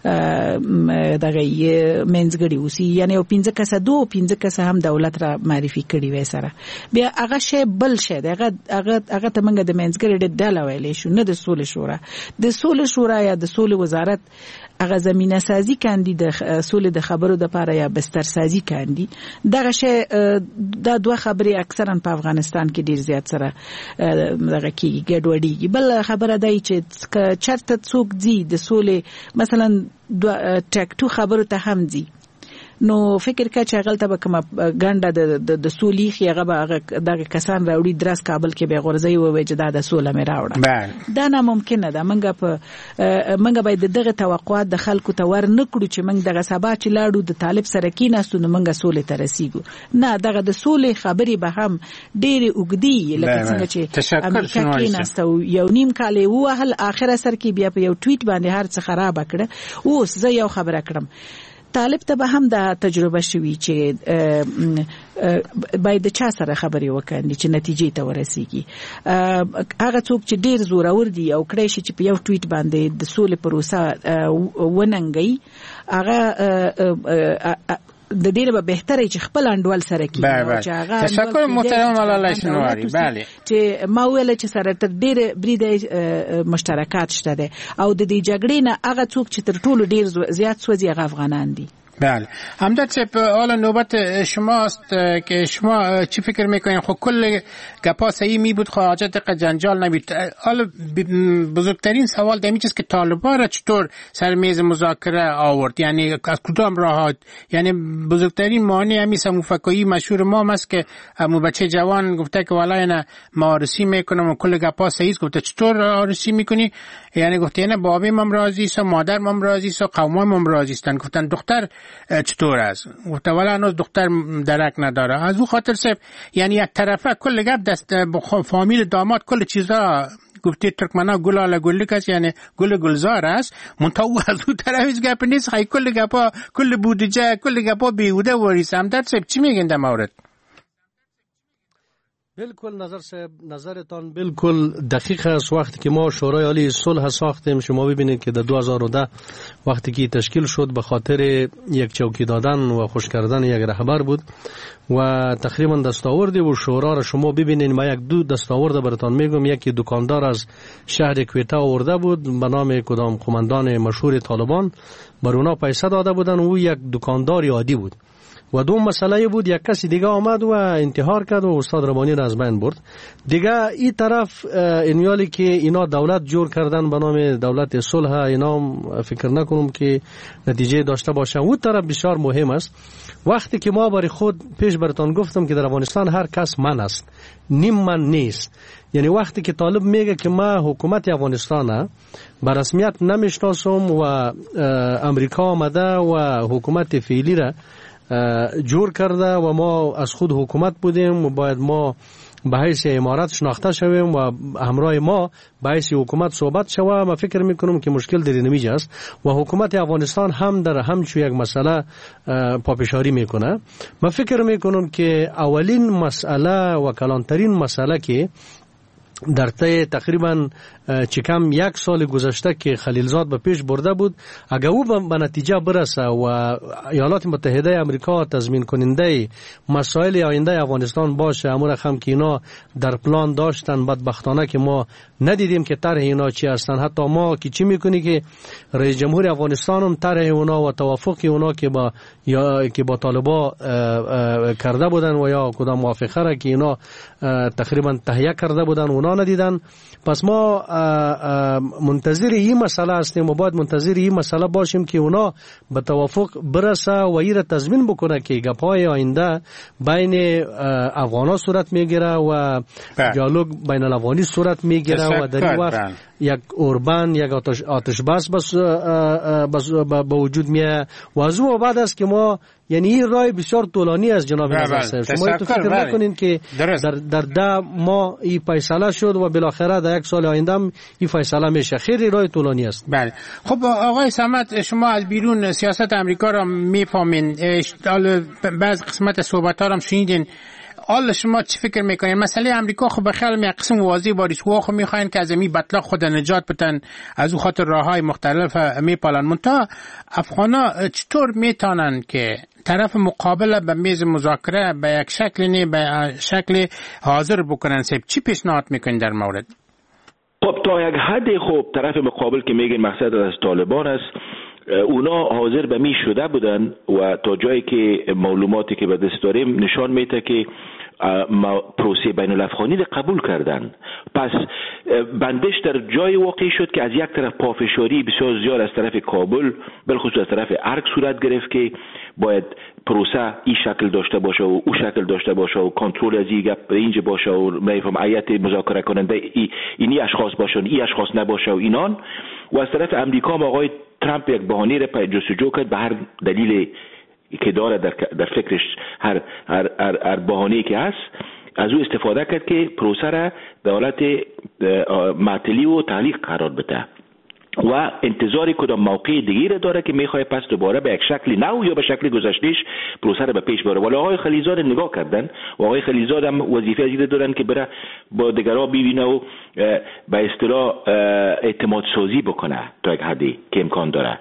دغه منځګړي اوسي، یعنی او پنځه کسه دو پنځه کسه هم دولت را معرفي کړي وي سره. بیا هغه شی بل شی هغه هغه هغه ته موږ د منځګړي ډله ویلې شو، نه د سولې شورا. د سولې شورا یا د سولې وزارت هغه زمينه سازي کاندي د سولې د خبرو د لپاره یا بستر سازي کاندي. دغه شی دا دوه خبرې اکثرا په افغانستان کې ډیر زیات سره دغه کې ګډوډي. بل خبره دی چې چرته څوک ځي د سولې مثلا ټاکټو خبرو ته هم ځي، نو فکر کا چې غلطه به کومه ګنده د د سولې خيغه به دغه کسان راوړي درس کابل کې به غورځي وي چې دا د سوله مې راوړه. دا نه ممکنه ده. منګه په منګه باید دغه توقعات د خلکو ته ور نکړو چې منګ دغه سبا چې لاړو د طالب سره کې ناستو نو منګه سولې ته رسیدو. نه، دغه د سولې خبرې به هم ډېر اوګدي لکه څنګه چې امریکا کې ناستو یو نیم کال وهل اخر سر کې بیا په یو ټویټ باندې هر څه خراب کړه. اوس زه یو خبره کړم، طالب ته به هم دا تجربه شوي چې باید چا سره خبرې وکړي چې نتیجې ته ورسیږي. هغه څوک چې ډیر زورور دي او کړی شي چې په یو ټویټ باندې د سولې پروسه وننګي، هغه د دې به بهتره چې خپل انډول سره کیږي. چې هغه تشکر محترم ملاله شنواری. بله چې ما ویل چې سره تر ډیر بریده مشترکات شته ده او د دې جګړې نه هغه څوک چې تر ټولو ډیر زیات سوځي هغه افغانان دي. بله همدرد صاحب، حالا نوبت شماست که شما چی فکر میکنین؟ خب کل گپا صحیح می بود، حاجت جنجال نبید. حالا بزرگترین سوال دمی چیست که طالبان را چطور سر میز مذاکره آورد؟ یعنی از کدام راهات؟ یعنی بزرگترین مانع همی سموفکایی مشهور ما است که امو بچه جوان گفته که والا اینا ما آرسی میکنم و کل گپا صحیح است. گفته چطور آرسی میکنی؟ یعنی گفته اینا بابی مم راضی است، مادر مم راضی است، قوم مم راضی استن. گفتن دختر چطور است؟ گفته والا هنوز دختر درک نداره. از او خاطر سب یعنی یک طرفه کل گپ دست فامیل داماد کل چیزا گفته ترکمنا گل آلا گلک است، یعنی گل گلزار است. منتها از او طرف هیچ گپ نیست. خیلی کل گپا کل بودجه کل گپا بیهوده وریسه. همدرد صاحب چی میگن در مورد؟ بالکل نظر صاحب، نظرتان بالکل دقیق است. وقتی که ما شورای عالی صلح ساختیم، شما ببینید که در دو هزار و ده وقتی که تشکیل شد به خاطر یک چوکی دادن و خوش کردن یک رهبر بود و تقریبا دستاوردی و شورا را شما ببینید. ما یک دو دستاورد براتون میگم. یکی دکاندار از شهر کویته آورده بود به نام کدام قماندان مشهور طالبان، بر اونا پیسه داده بودن. او یک دکاندار عادی بود. و دوم مسئله بود یک کسی دیگه آمد و انتحار کرد و استاد ربانی را از بین برد. دیگه این طرف انیالی که اینا دولت جور کردن به نام دولت صلح، اینا فکر نکنم که نتیجه داشته باشه. اون طرف بسیار مهم است. وقتی که ما برای خود پیش براتون گفتم که در افغانستان هر کس من است، نیم من نیست. یعنی وقتی که طالب میگه که ما حکومت افغانستان به رسمیت نمیشناسم و امریکا آمده و حکومت فعلی را جور کرده و ما از خود حکومت بودیم و باید ما به حیث امارت شناخته شویم و همراه ما به حیث حکومت صحبت شوه. ما فکر میکنم که مشکل در نمیجه است و حکومت افغانستان هم در همچون یک مسئله پافشاری میکنه. ما فکر میکنم که اولین مسئله و کلانترین مسئله که در طی تقریبا چکم یک سال گذشته که خلیلزاد به پیش برده بود، اگر او به نتیجه برسه و ایالات متحده امریکا تضمین کننده مسائل آینده افغانستان باشه، امور هم که اینا در پلان داشتن، بدبختانه که ما ندیدیم که طرح اینا چی هستن. حتی ما که چی میکنی که رئیس جمهور افغانستان هم طرح اونا و توافق اونا که با یا که با طالبا کرده بودن و یا کدام موافقه را که اینا تقریبا تهیه کرده بودن اونا ندیدن. پس ما منتظر این مسئله هستیم و باید منتظر این مسئله باشیم که اونا به توافق برسه و این را تضمین بکنه که گپ‌های آینده بین افغانا صورت میگیره و دیالوگ بین الافغانی صورت میگیره و در این وقت یک اوربان یک آتش آتش بس بس به وجود میاد و از اون بعد است که ما یعنی این راه بسیار طولانی است جناب نظر صاحب. شما تو فکر نکنین که در در ده ماه این فیصله شد و بالاخره در یک سال آینده هم این فیصله میشه. خیلی راه طولانی است. بله. خب آقای صمد، شما از بیرون سیاست امریکا را میفهمین، بعض قسمت صحبت ها را هم شنیدین. حالا شما چی فکر میکنین؟ مسئله امریکا خب به خیال یک قسم واضح باریش و خب میخواین که از امی بطلاق خود نجات بتن، از او خاطر راههای مختلف میپالن. منتها افغانا چطور میتونن که طرف مقابل به میز مذاکره به یک شکل نه به شکل حاضر بکنن؟ سب چی پیشنهاد میکنین در مورد؟ خب تا یک حد خب طرف مقابل که میگن مقصد از طالبان است، اونا حاضر به می شده بودن و تا جایی که معلوماتی که به دست داریم نشان میده که پروسه بین الافغانی را قبول کردن. پس بندش در جای واقع شد که از یک طرف پافشاری بسیار زیاد از طرف کابل بالخصوص از طرف ارگ صورت گرفت که باید پروسه این شکل داشته باشه و او شکل داشته باشه و کنترل از این گپ اینجا باشه و میفهم هیئت مذاکره کننده ای اینی اشخاص باشن ای اشخاص نباشه و اینان. و از طرف امریکا آقای ترامپ یک بهانه را جستجو کرد به هر دلیل که داره در در فکرش، هر هر هر, هر بهانه‌ای که هست از او استفاده کرد که پروسه را به حالت معطلی و تعلیق قرار بده. و انتظار کدام موقع دیگه داره که میخواد پس دوباره به یک شکل نو یا به شکل گذشتهش پروسه رو به پیش بره. ولی آقای خلیزاد نگاه کردن و آقای خلیزاد هم وظیفه ازیده دارن که بره با دیگرها ببینه و به اصطلاح اعتماد سازی بکنه تا یک حدی که امکان داره.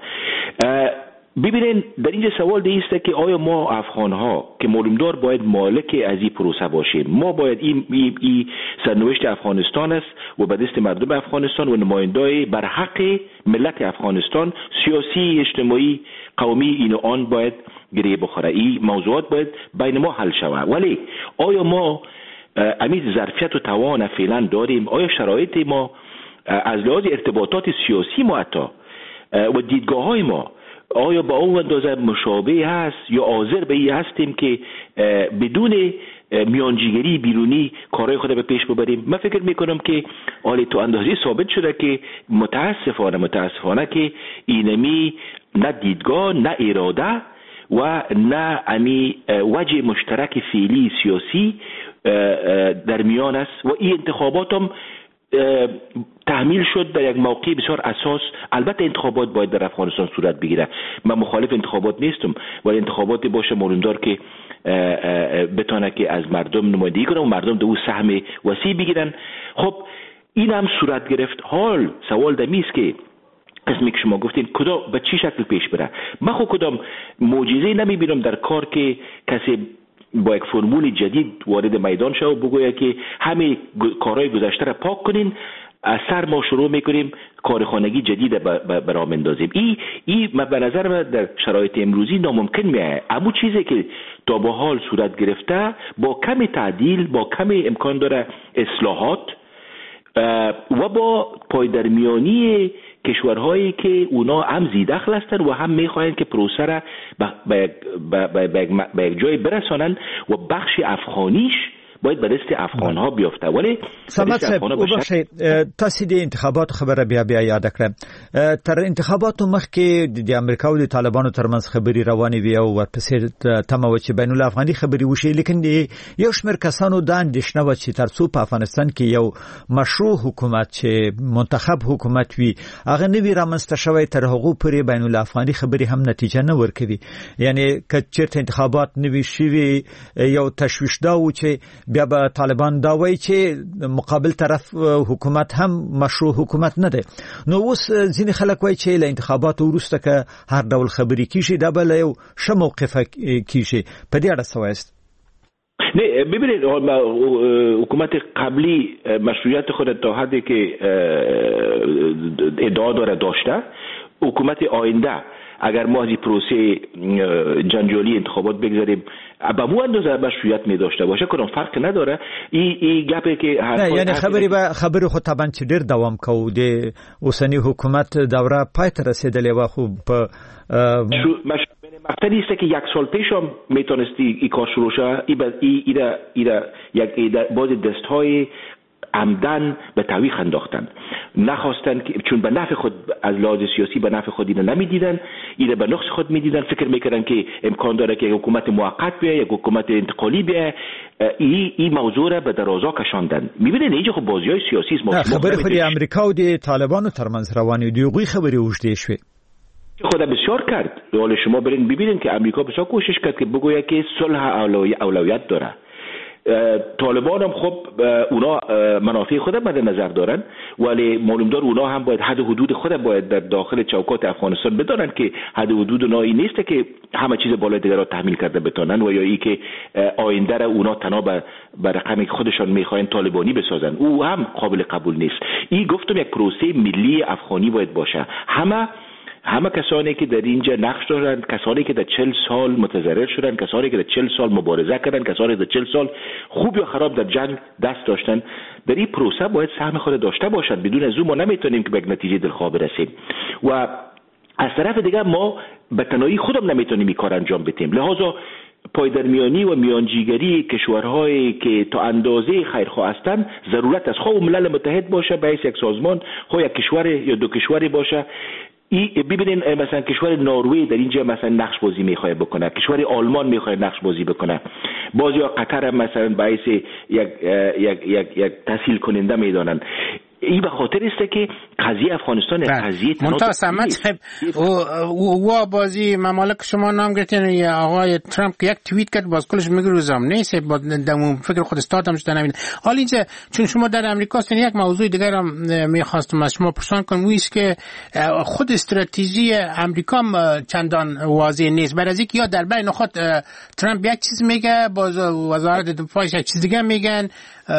ببینین در اینجا سوال دیسته که آیا ما افغان ها که معلومدار باید مالک از این پروسه باشیم، ما باید این, این, این سرنوشت افغانستان است و به دست مردم افغانستان و نمایندای بر حق ملت افغانستان سیاسی، اجتماعی، قومی این و آن باید گریه بخوره. این موضوعات باید بین ما حل شود. ولی آیا ما امید ظرفیت و توان فعلا داریم؟ آیا شرایط ما از لحاظ ارتباطات سیاسی ما حتی و دیدگاه های ما آیا با اون اندازه مشابه هست یا حاضر به این هستیم که بدون میانجیگری بیرونی کارهای خود به پیش ببریم؟ من فکر میکنم که حالی تو اندازه ثابت شده که متاسفانه متاسفانه که اینمی نه دیدگاه، نه اراده و نه امی وجه مشترک فعلی سیاسی در میان است و این انتخابات هم تحمیل شد در یک موقع بسیار اساس. البته انتخابات باید در افغانستان صورت بگیره، من مخالف انتخابات نیستم، ولی انتخابات باشه معلومدار که بتونه که از مردم نمایندگی کنه و مردم دو سهم وسیع بگیرن. خب این هم صورت گرفت. حال سوال دمی است که قسمی که شما گفتین کدام به چی شکل پیش بره. من خود کدام معجزه نمیبینم در کار که کسی با یک فرمول جدید وارد میدان شه و بگوید که همه کارهای گذشته را پاک کنین، از سر ما شروع میکنیم کارخانگی جدید برای مندازیم. این ای به نظر من در شرایط امروزی ناممکن میاد. اما چیزی که تا به حال صورت گرفته با کم تعدیل، با کم امکان داره اصلاحات و با پایدرمیانی کشورهایی که اونا هم زیدخل هستند و هم میخواهند که پروسه را به یک جای برسانند و بخش افغانیش باید به دست افغان ها بیافته. ولی سمت صاحب وبخشید تاسو د انتخابات خبره بیا بیا یاد کړم. تر انتخاباتو مخکې د امریکا او د طالبانو ترمنځ خبري روانې وي او ورپسې تمه و چې بین الافغاني خبري وشي، لیکن یو شمېر کسانو دا اندېښنه و چې ترڅو په افغانستان کې یو مشروع حکومت چې منتخب حکومت وي هغه نه وي رامنځته شوی، تر هغو پورې بین الافغاني خبري هم نتیجه نه ورکوي. یعنی که چېرته انتخابات نه وي شوي یو تشویش دا و چې بیا به طالبان دا وایي چې مقابل طرف حکومت هم مشروع حکومت نه ده. نو اوس ځینې خلک وایي چې له انتخاباتو وروسته که هر ډول خبرې کیږي دا به له یو ښه موقفه کیږي. په دې اړه څه وایست؟ نه ببینید حکومت قبلی مشروعیت خود تا حدی که ادعا داره داشته، حکومت آینده اگر ما از این پروسه جنجالی انتخابات بگذاریم با مو اندازه مشروعیت می داشته باشه کدام فرق نداره. این ای گپی که نه یعنی خبری به خبر خود طبعا چې ډیر دوام کوي د اوسنی حکومت دوره پای ته رسیدلې و خو په مقصدی است که یک سال پیش هم میتونستی این کار شروع شه. ای ایره یک باز دستهای عمدن به تعویق انداختن، نخواستن که چون به نفع خود از لحاظ سیاسی به نفع خود اینو نمیدیدن، اینو به نقص خود میدیدن، فکر میکردن که امکان داره که یک حکومت موقت بیه، یک حکومت انتقالی بیه. این این موضوع را به درازا کشاندن. میبینید اینجا خب بازی‌های سیاسی است. خبر خود امریکا و د طالبانو ترمنځ روانه دی، غوی خبري اوجده شوه. خدا بسیار کرد. حالا شما برین ببینید که امریکا بسیار کوشش کرد که بگوید که صلح اولویت داره. طالبان هم خب اونا منافع خود مد نظر دارن، ولی معلومدار اونا هم باید حد حدود خود باید در داخل چوکات افغانستان بدانن که حد حدود اونا این نیست که همه چیز بالای دیگر را تحمیل کرده بتونن و یا ای که آینده را اونا تنها به رقمی که خودشان میخواین طالبانی بسازن. او هم قابل قبول نیست. این گفتم یک پروسه ملی افغانی باید باشه. همه همه کسانی که در اینجا نقش دارند، کسانی که در چهل سال متضرر شدن، کسانی که در چهل سال مبارزه کردن، کسانی که در چهل سال خوب یا خراب در جنگ دست داشتن، در این پروسه باید سهم خود داشته باشند. بدون از اون ما نمیتونیم که به یک نتیجه دلخواه برسیم و از طرف دیگر ما به تنهایی خودم نمیتونیم این کار انجام بدیم. لذا پایدرمیانی و میانجیگری کشورهایی که تا اندازه خیرخواه هستند ضرورت است. خب ملل متحد باشه، به یک سازمان، خب یک کشور یا دو کشوری باشه. ای ببینین مثلا کشور نروژ در اینجا مثلا نقش بازی میخواد بکنه، کشور آلمان میخواد نقش بازی بکنه، بعضی قطر هم مثلا باعث یک یک یک یک تسهیل کننده میدانن. این به خاطر است که قضیه افغانستان قضیه منتها سمت صاحب و بازی ممالک شما نام گرفتین یا آقای ترامپ که یک توییت کرد باز کلش میگه روزام نیست با دمو فکر خود استاد هم شده نبین. حالا اینجا چون شما در امریکا هستین یک موضوع دیگر هم میخواستم از شما پرسان کنم و است که خود استراتژی امریکا چندان واضح نیست. برای از اینکه یا در بین خود ترامپ یک چیز میگه باز وزارت دفاعش یک چیز دیگه میگن.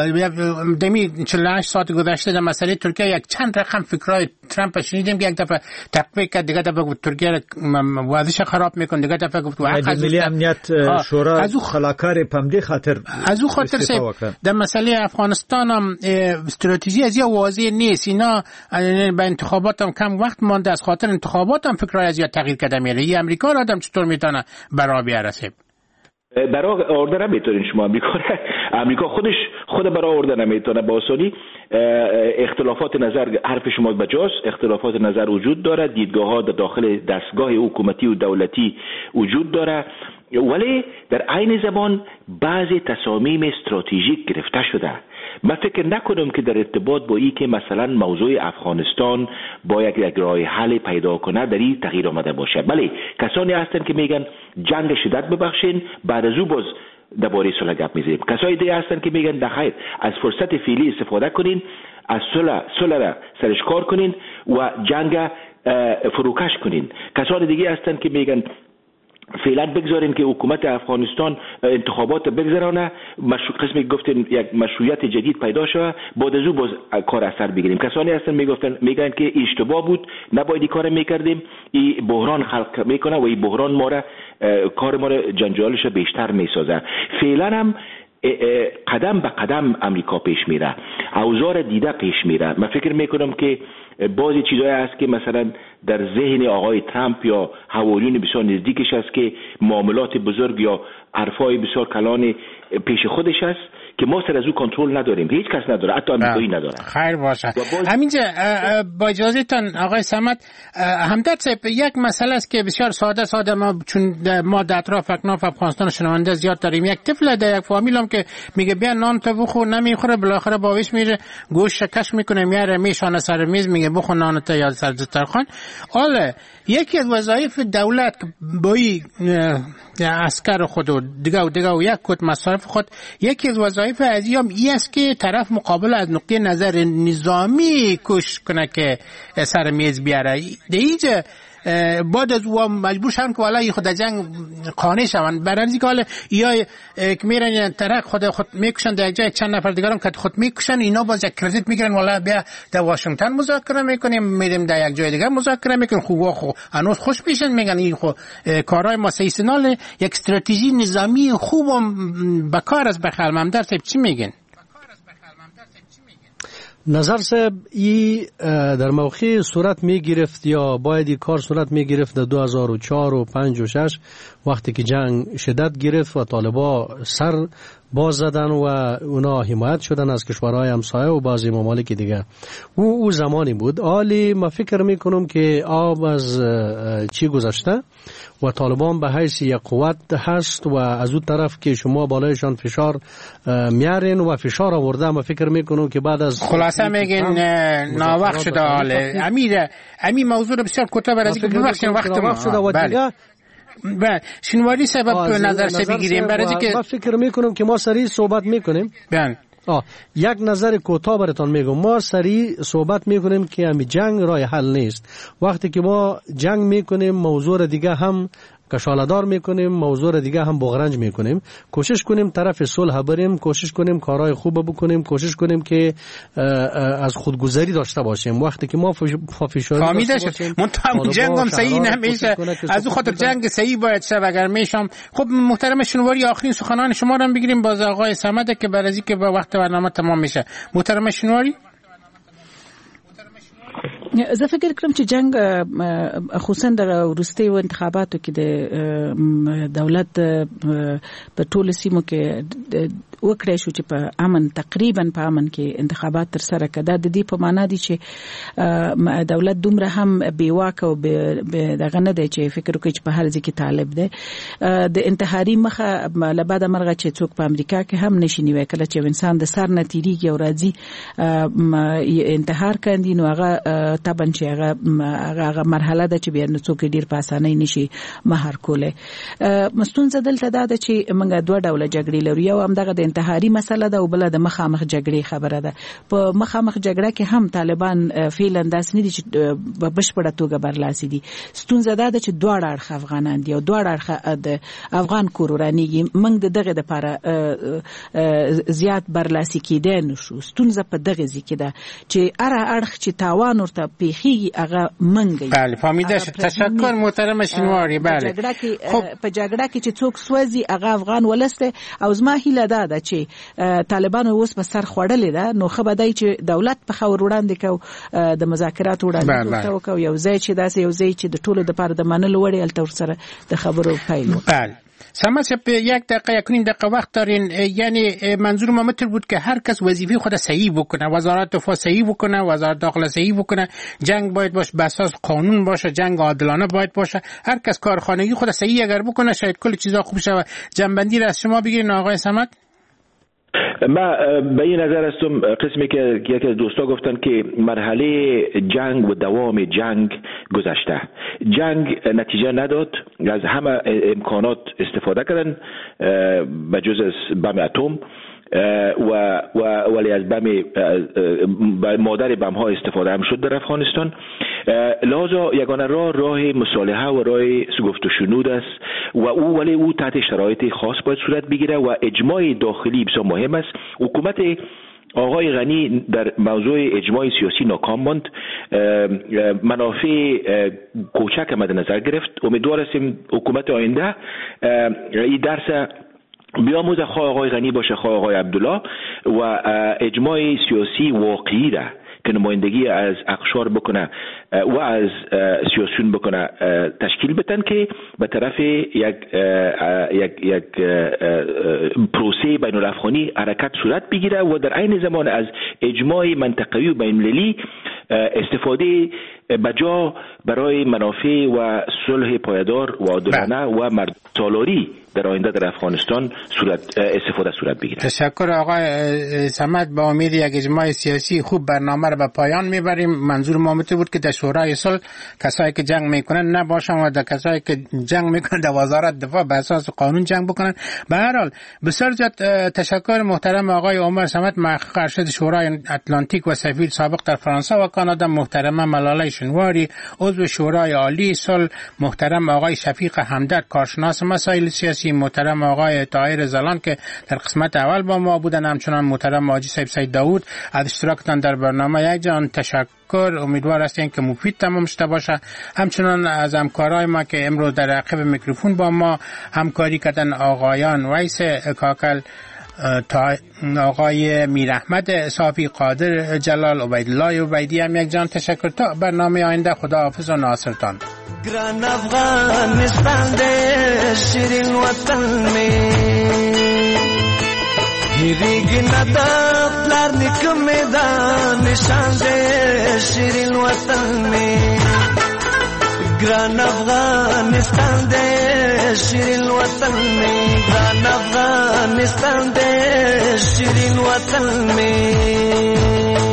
دمی چهل و هشت ساعت گذشته در مسئله ترکیه یک چند رقم فکرای ترامپ شنیدیم که یک دفعه تقویه کرد، دیگه دفعه گفت ترکیه وضعش خراب میکنه، دیگه دفعه گفت ملی امنیت شورا خلاکار پمدی خاطر از او خاطر در مسئله افغانستان هم استراتژی از یا واضح نیست. اینا به انتخابات هم کم وقت مانده، از خاطر انتخابات هم فکرای از یا تغییر کرده میره. این امریکا را آدم چطور میتونه برا بیارسه؟ برای آورده نمیتونین شما امریکا امریکا خودش خود برای آورده نمیتونه با آسانی. اختلافات نظر حرف شما بجاست، اختلافات نظر وجود داره، دیدگاه ها در داخل دستگاه حکومتی و دولتی وجود داره، ولی در عین زمان بعضی تصامیم استراتژیک گرفته شده. من فکر نکنم که در ارتباط با این که مثلا موضوع افغانستان با یک راه حل پیدا کنه در این تغییر آمده باشه. بله کسانی هستن که میگن جنگ شدت ببخشین بعد از او باز درباره صلح گپ میزنیم. کسایی دیگه هستن که میگن نخیر از فرصت فعلی استفاده کنین، از صلح صلح را سرش کار کنین و جنگ فروکش کنین. کسانی دیگه هستن که میگن فعلا بگذاریم که حکومت افغانستان انتخابات بگذرانه، مشروع قسمی گفتن یک مشروعیت جدید پیدا شود، بعد از او باز کار اثر بگیریم. کسانی هستن میگفتن میگن که اشتباه بود، نباید این کار میکردیم، این بحران خلق میکنه و این بحران ما را کار ما را جنجالش بیشتر میسازه. فعلا هم قدم به قدم امریکا پیش میره، اوضاع دیده پیش میره. من فکر میکنم که بعضی چیزایی هست که مثلا در ذهن آقای ترامپ یا حواریون بسیار نزدیکش است که معاملات بزرگ یا حرفای بسیار کلان پیش خودش است که ما سر از او کنترل نداریم، هیچ کس نداره، حتی امریکایی نداره. خیر باشه. همینجا با اجازهتان آقای صمد همدرد صاحب یک مسئله است که بسیار ساده ساده ما چون ما در اطراف اکناف افغانستان شنونده زیاد داریم. یک طفل در یک فامیل هم که میگه بیا نان تو بخور نمیخوره، بالاخره باویش میره گوشت شکش میکنه میاره میشانه سر میز میگه بخور نان تو یا سر دسترخوان. حالا یکی از وظایف دولت با عسکر خود و دیگه و دیگه و یک کت مصارف خود، یکی از وظایف ازیام ای است که طرف مقابل از نقطه نظر نظامی کش کنه که سر میز بیاره. دیگه بعد از او مجبور شدن که والا خود جنگ قانع شوند. برای اینکه حالا یا که میرن طرف خود خود میکشن در جای چند نفر دیگرم که خود میکشن، اینا باز یک کردیت میگیرن والا بیا در واشنگتن مذاکره میکنیم، میریم در یک جای دیگه مذاکره میکنیم. خوب خو انوس خوش میشن میگن این خو کارهای ما سیستنال یک استراتژی نظامی خوبم بکار است. بخل ممدر صاحب چی میگن؟ نظر صاحب ای در موقع صورت می گرفت یا باید ای کار صورت می گرفت در دو هزار و چهار و پنج و شش وقتی که جنگ شدت گرفت و طالبا سر باز زدن و اونا حمایت شدن از کشورهای همسایه و بعضی ممالک دیگه. او او زمانی بود. حالی ما فکر میکنم که آب از چی گذشته و طالبان به حیث یک قوت هست و از اون طرف که شما بالایشان فشار میارین و فشار آورده. ما فکر میکنم که بعد از خلاصه میگین ناوقت شده. حاله امیر امی موضوع بسیار کوتاه برای اینکه ببخشید وقت ما شده و دیگه بله شنواری سبب نظر سه بگیریم. برای اینکه ما فکر میکنم که ما سریع صحبت میکنیم. بله آه یک نظر کوتاه براتون میگم. ما سریع صحبت میکنیم که همین جنگ راه حل نیست. وقتی که ما جنگ میکنیم موضوع دیگه هم کشاله‌دار میکنیم، موضوع دیگه هم بغرنج میکنیم. کوشش کنیم طرف صلح بریم، کوشش کنیم کارهای خوب بکنیم، کوشش کنیم که از خودگذری داشته باشیم. وقتی که ما فشاری فهمیده شد منتها جنگ هم صحیح نمیشه، از اون خاطر جنگ صحیح باید شه. اگر میشم خب محترم شنواری آخرین سخنان شما رو بگیریم باز آقای صمد که برای که با وقت برنامه تمام میشه. محترم شنواری زه فکر کوم چې جنگ خصوصا در وروستي و انتخاباتو کې د دولت په ټولو سیمو کې وکړی شو چې په امن تقریبا په امن کې انتخابات تر سره کړه. د دې په معنا دي چې دولت دومره هم بیواک او دغه نه دی چې فکر وکړي چې په هر ځای کې طالب دی. د انتحاري مخه لباده مرغه چې څوک په امریکا کې هم نشي نیوي، کله چې انسان د سر نه تیریږي او راځي انتحار کوي نو هغه طبعا چې هغه هغه مرحله ده چې بیا نو څوک ډیر په اسانۍ نشي مهار کوله. مستونزه دلته دا ده چې موږ دوه ډوله جګړې لرو، یو هم دغه د انتحاري مسله ده او بل د مخامخ جګړې خبره ده. په مخامخ جګړه کې هم طالبان فعلا داس نه دي چې په بشپړه توګه برلاسي دي. ستونزه دا ده چې دواړه اړخ افغانان دي او دواړه اړخ د افغان کورورانیږي. موږ د دغه لپاره زیات برلاسي کېدای نشو. ستونزه په دغه ځکه ده چې اره اړخ چې تاوان ورته پیخي هغه منګي. بله فهمیده شد. تشکر محترم شینواری. بله خب په جګړه کې چې څوک سوځي هغه افغان ولسته او زما هیله ده ده چې طالبان اوس په سر خوړلې ده نو خو بدای چې دولت په خور وړاندې کو د مذاکرات وړاندې کو یو ځای چې داسې یو ځای چې د ټولو د لپاره د منلو وړي الته سره د خبرو پیل. بله سما صاحب یک دقیقه یکنین دقیقه وقت دارین. یعنی منظور ما متر بود که هر کس وظیفه خود صحیح بکنه، وزارت دفاع صحیح بکنه، وزارت داخله صحیح بکنه، جنگ باید باشه به اساس قانون باشه، جنگ عادلانه باید باشه، هر کس کارخانگی خود صحیح اگر بکنه شاید کل چیزا خوب شه. جنبندی را از شما بگیرین آقای صمد. ما به این نظر هستم قسمی که یکی از دوستا گفتن که مرحله جنگ و دوام جنگ گذشته، جنگ نتیجه نداد، از همه امکانات استفاده کردن به جز از بم اتم و و ولی از بم مادر بم ها استفاده هم شد در افغانستان. لذا یگانه راه راه مصالحه و راه گفت و شنود است و او ولی او تحت شرایط خاص باید صورت بگیره و اجماع داخلی بسیار مهم است. حکومت آقای غنی در موضوع اجماع سیاسی ناکام ماند، منافع کوچک مد نظر گرفت. امیدوار هستیم حکومت آینده این درس بیاموزه، خواه آقای غنی باشه خواه آقای عبدالله، و اجماع سیاسی واقعی را که نمایندگی از اقشار بکنه و از سیاسیون بکنه تشکیل بدن که به طرف یک یک یک پروسه بین الافغانی حرکت صورت بگیره و در عین زمان از اجماع منطقوی و بین المللی استفاده بجا برای منافع و صلح پایدار و عادلانه و مردسالاری در آینده در افغانستان صورت استفاده صورت بگیره. تشکر آقای صمد. با امید یک اجماع سیاسی خوب برنامه را به پایان میبریم. منظور ما متو بود که در شورای صلح کسایی که جنگ میکنن نباشن و در کسایی که جنگ میکنن در وزارت دفاع به اساس قانون جنگ بکنن. به هر حال بسیار زیاد تشکر محترم آقای عمر صمد، محقق ارشد شورای اتلانتیک و سفیر سابق در فرانسه و کانادا، محترم ملاله شینواری عضو شورای عالی صلح، محترم آقای شفیق همدرد کارشناس مسائل سیاسی، محترم آقای طاهر زلان که در قسمت اول با ما بودن، همچنان محترم حاجی صاحب سید داوود از اشتراکتان در برنامه. یک جان تشکر. امیدوار هستیم که مفید تمام شده باشه. همچنان از همکارای ما که امروز در عقب میکروفون با ما همکاری کردن، آقایان ویس کاکل، تا آقای میر احمد صافی، قادر جلال، عبیدالله عبیدی، هم یک جان تشکر. تا برنامه آینده خداحافظ و ناصرتان. گران افغانستان دے شیرین وطن میں ہیریگی ندا پلار نکم میدان نشان دے شیرین وطن میں گران افغانستان دے شیرین وطن میں گران افغانستان دے شیرین وطن میں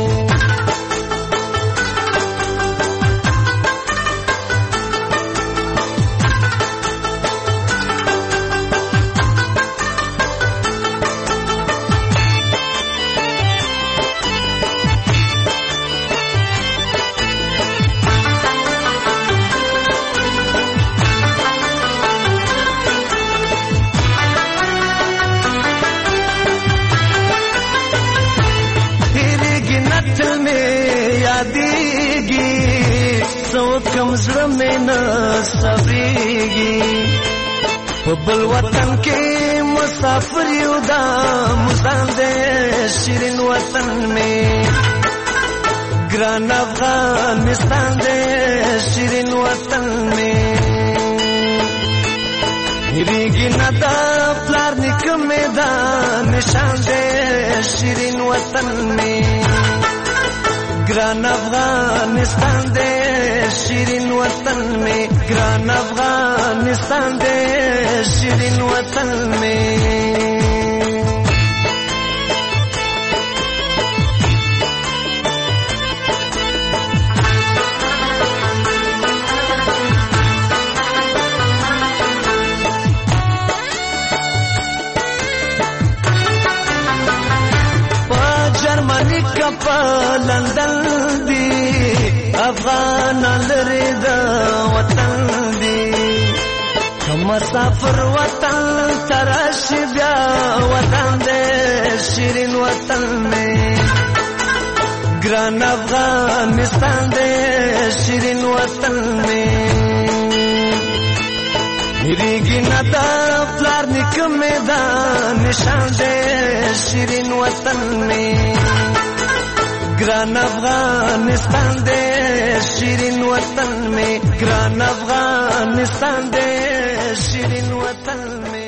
کم زړه مې نه صبرېږي په بل وطن کې مسافر یو دا مزان دې شیرین وطن مې ګران افغانستان دې شیرین وطن مې هېرېږي نه دا پلار نیکه میدان نشان دے شیرین وطن میں گران افغانستان دے شیرین وطن میں گران افغانستان دے شیرین وطن میں په لندن دی افغان لري د وطن دی مسافر وطن ترش بیا وطن دې شیرین وطن میں ګران افغانستان دې شیرین وطن میں میریږي نه د پلار نیکه میدان نشان دې شیرین وطن میں گران افغانستان دے شیرین وطن میں گران افغانستان دے شیرین وطن میں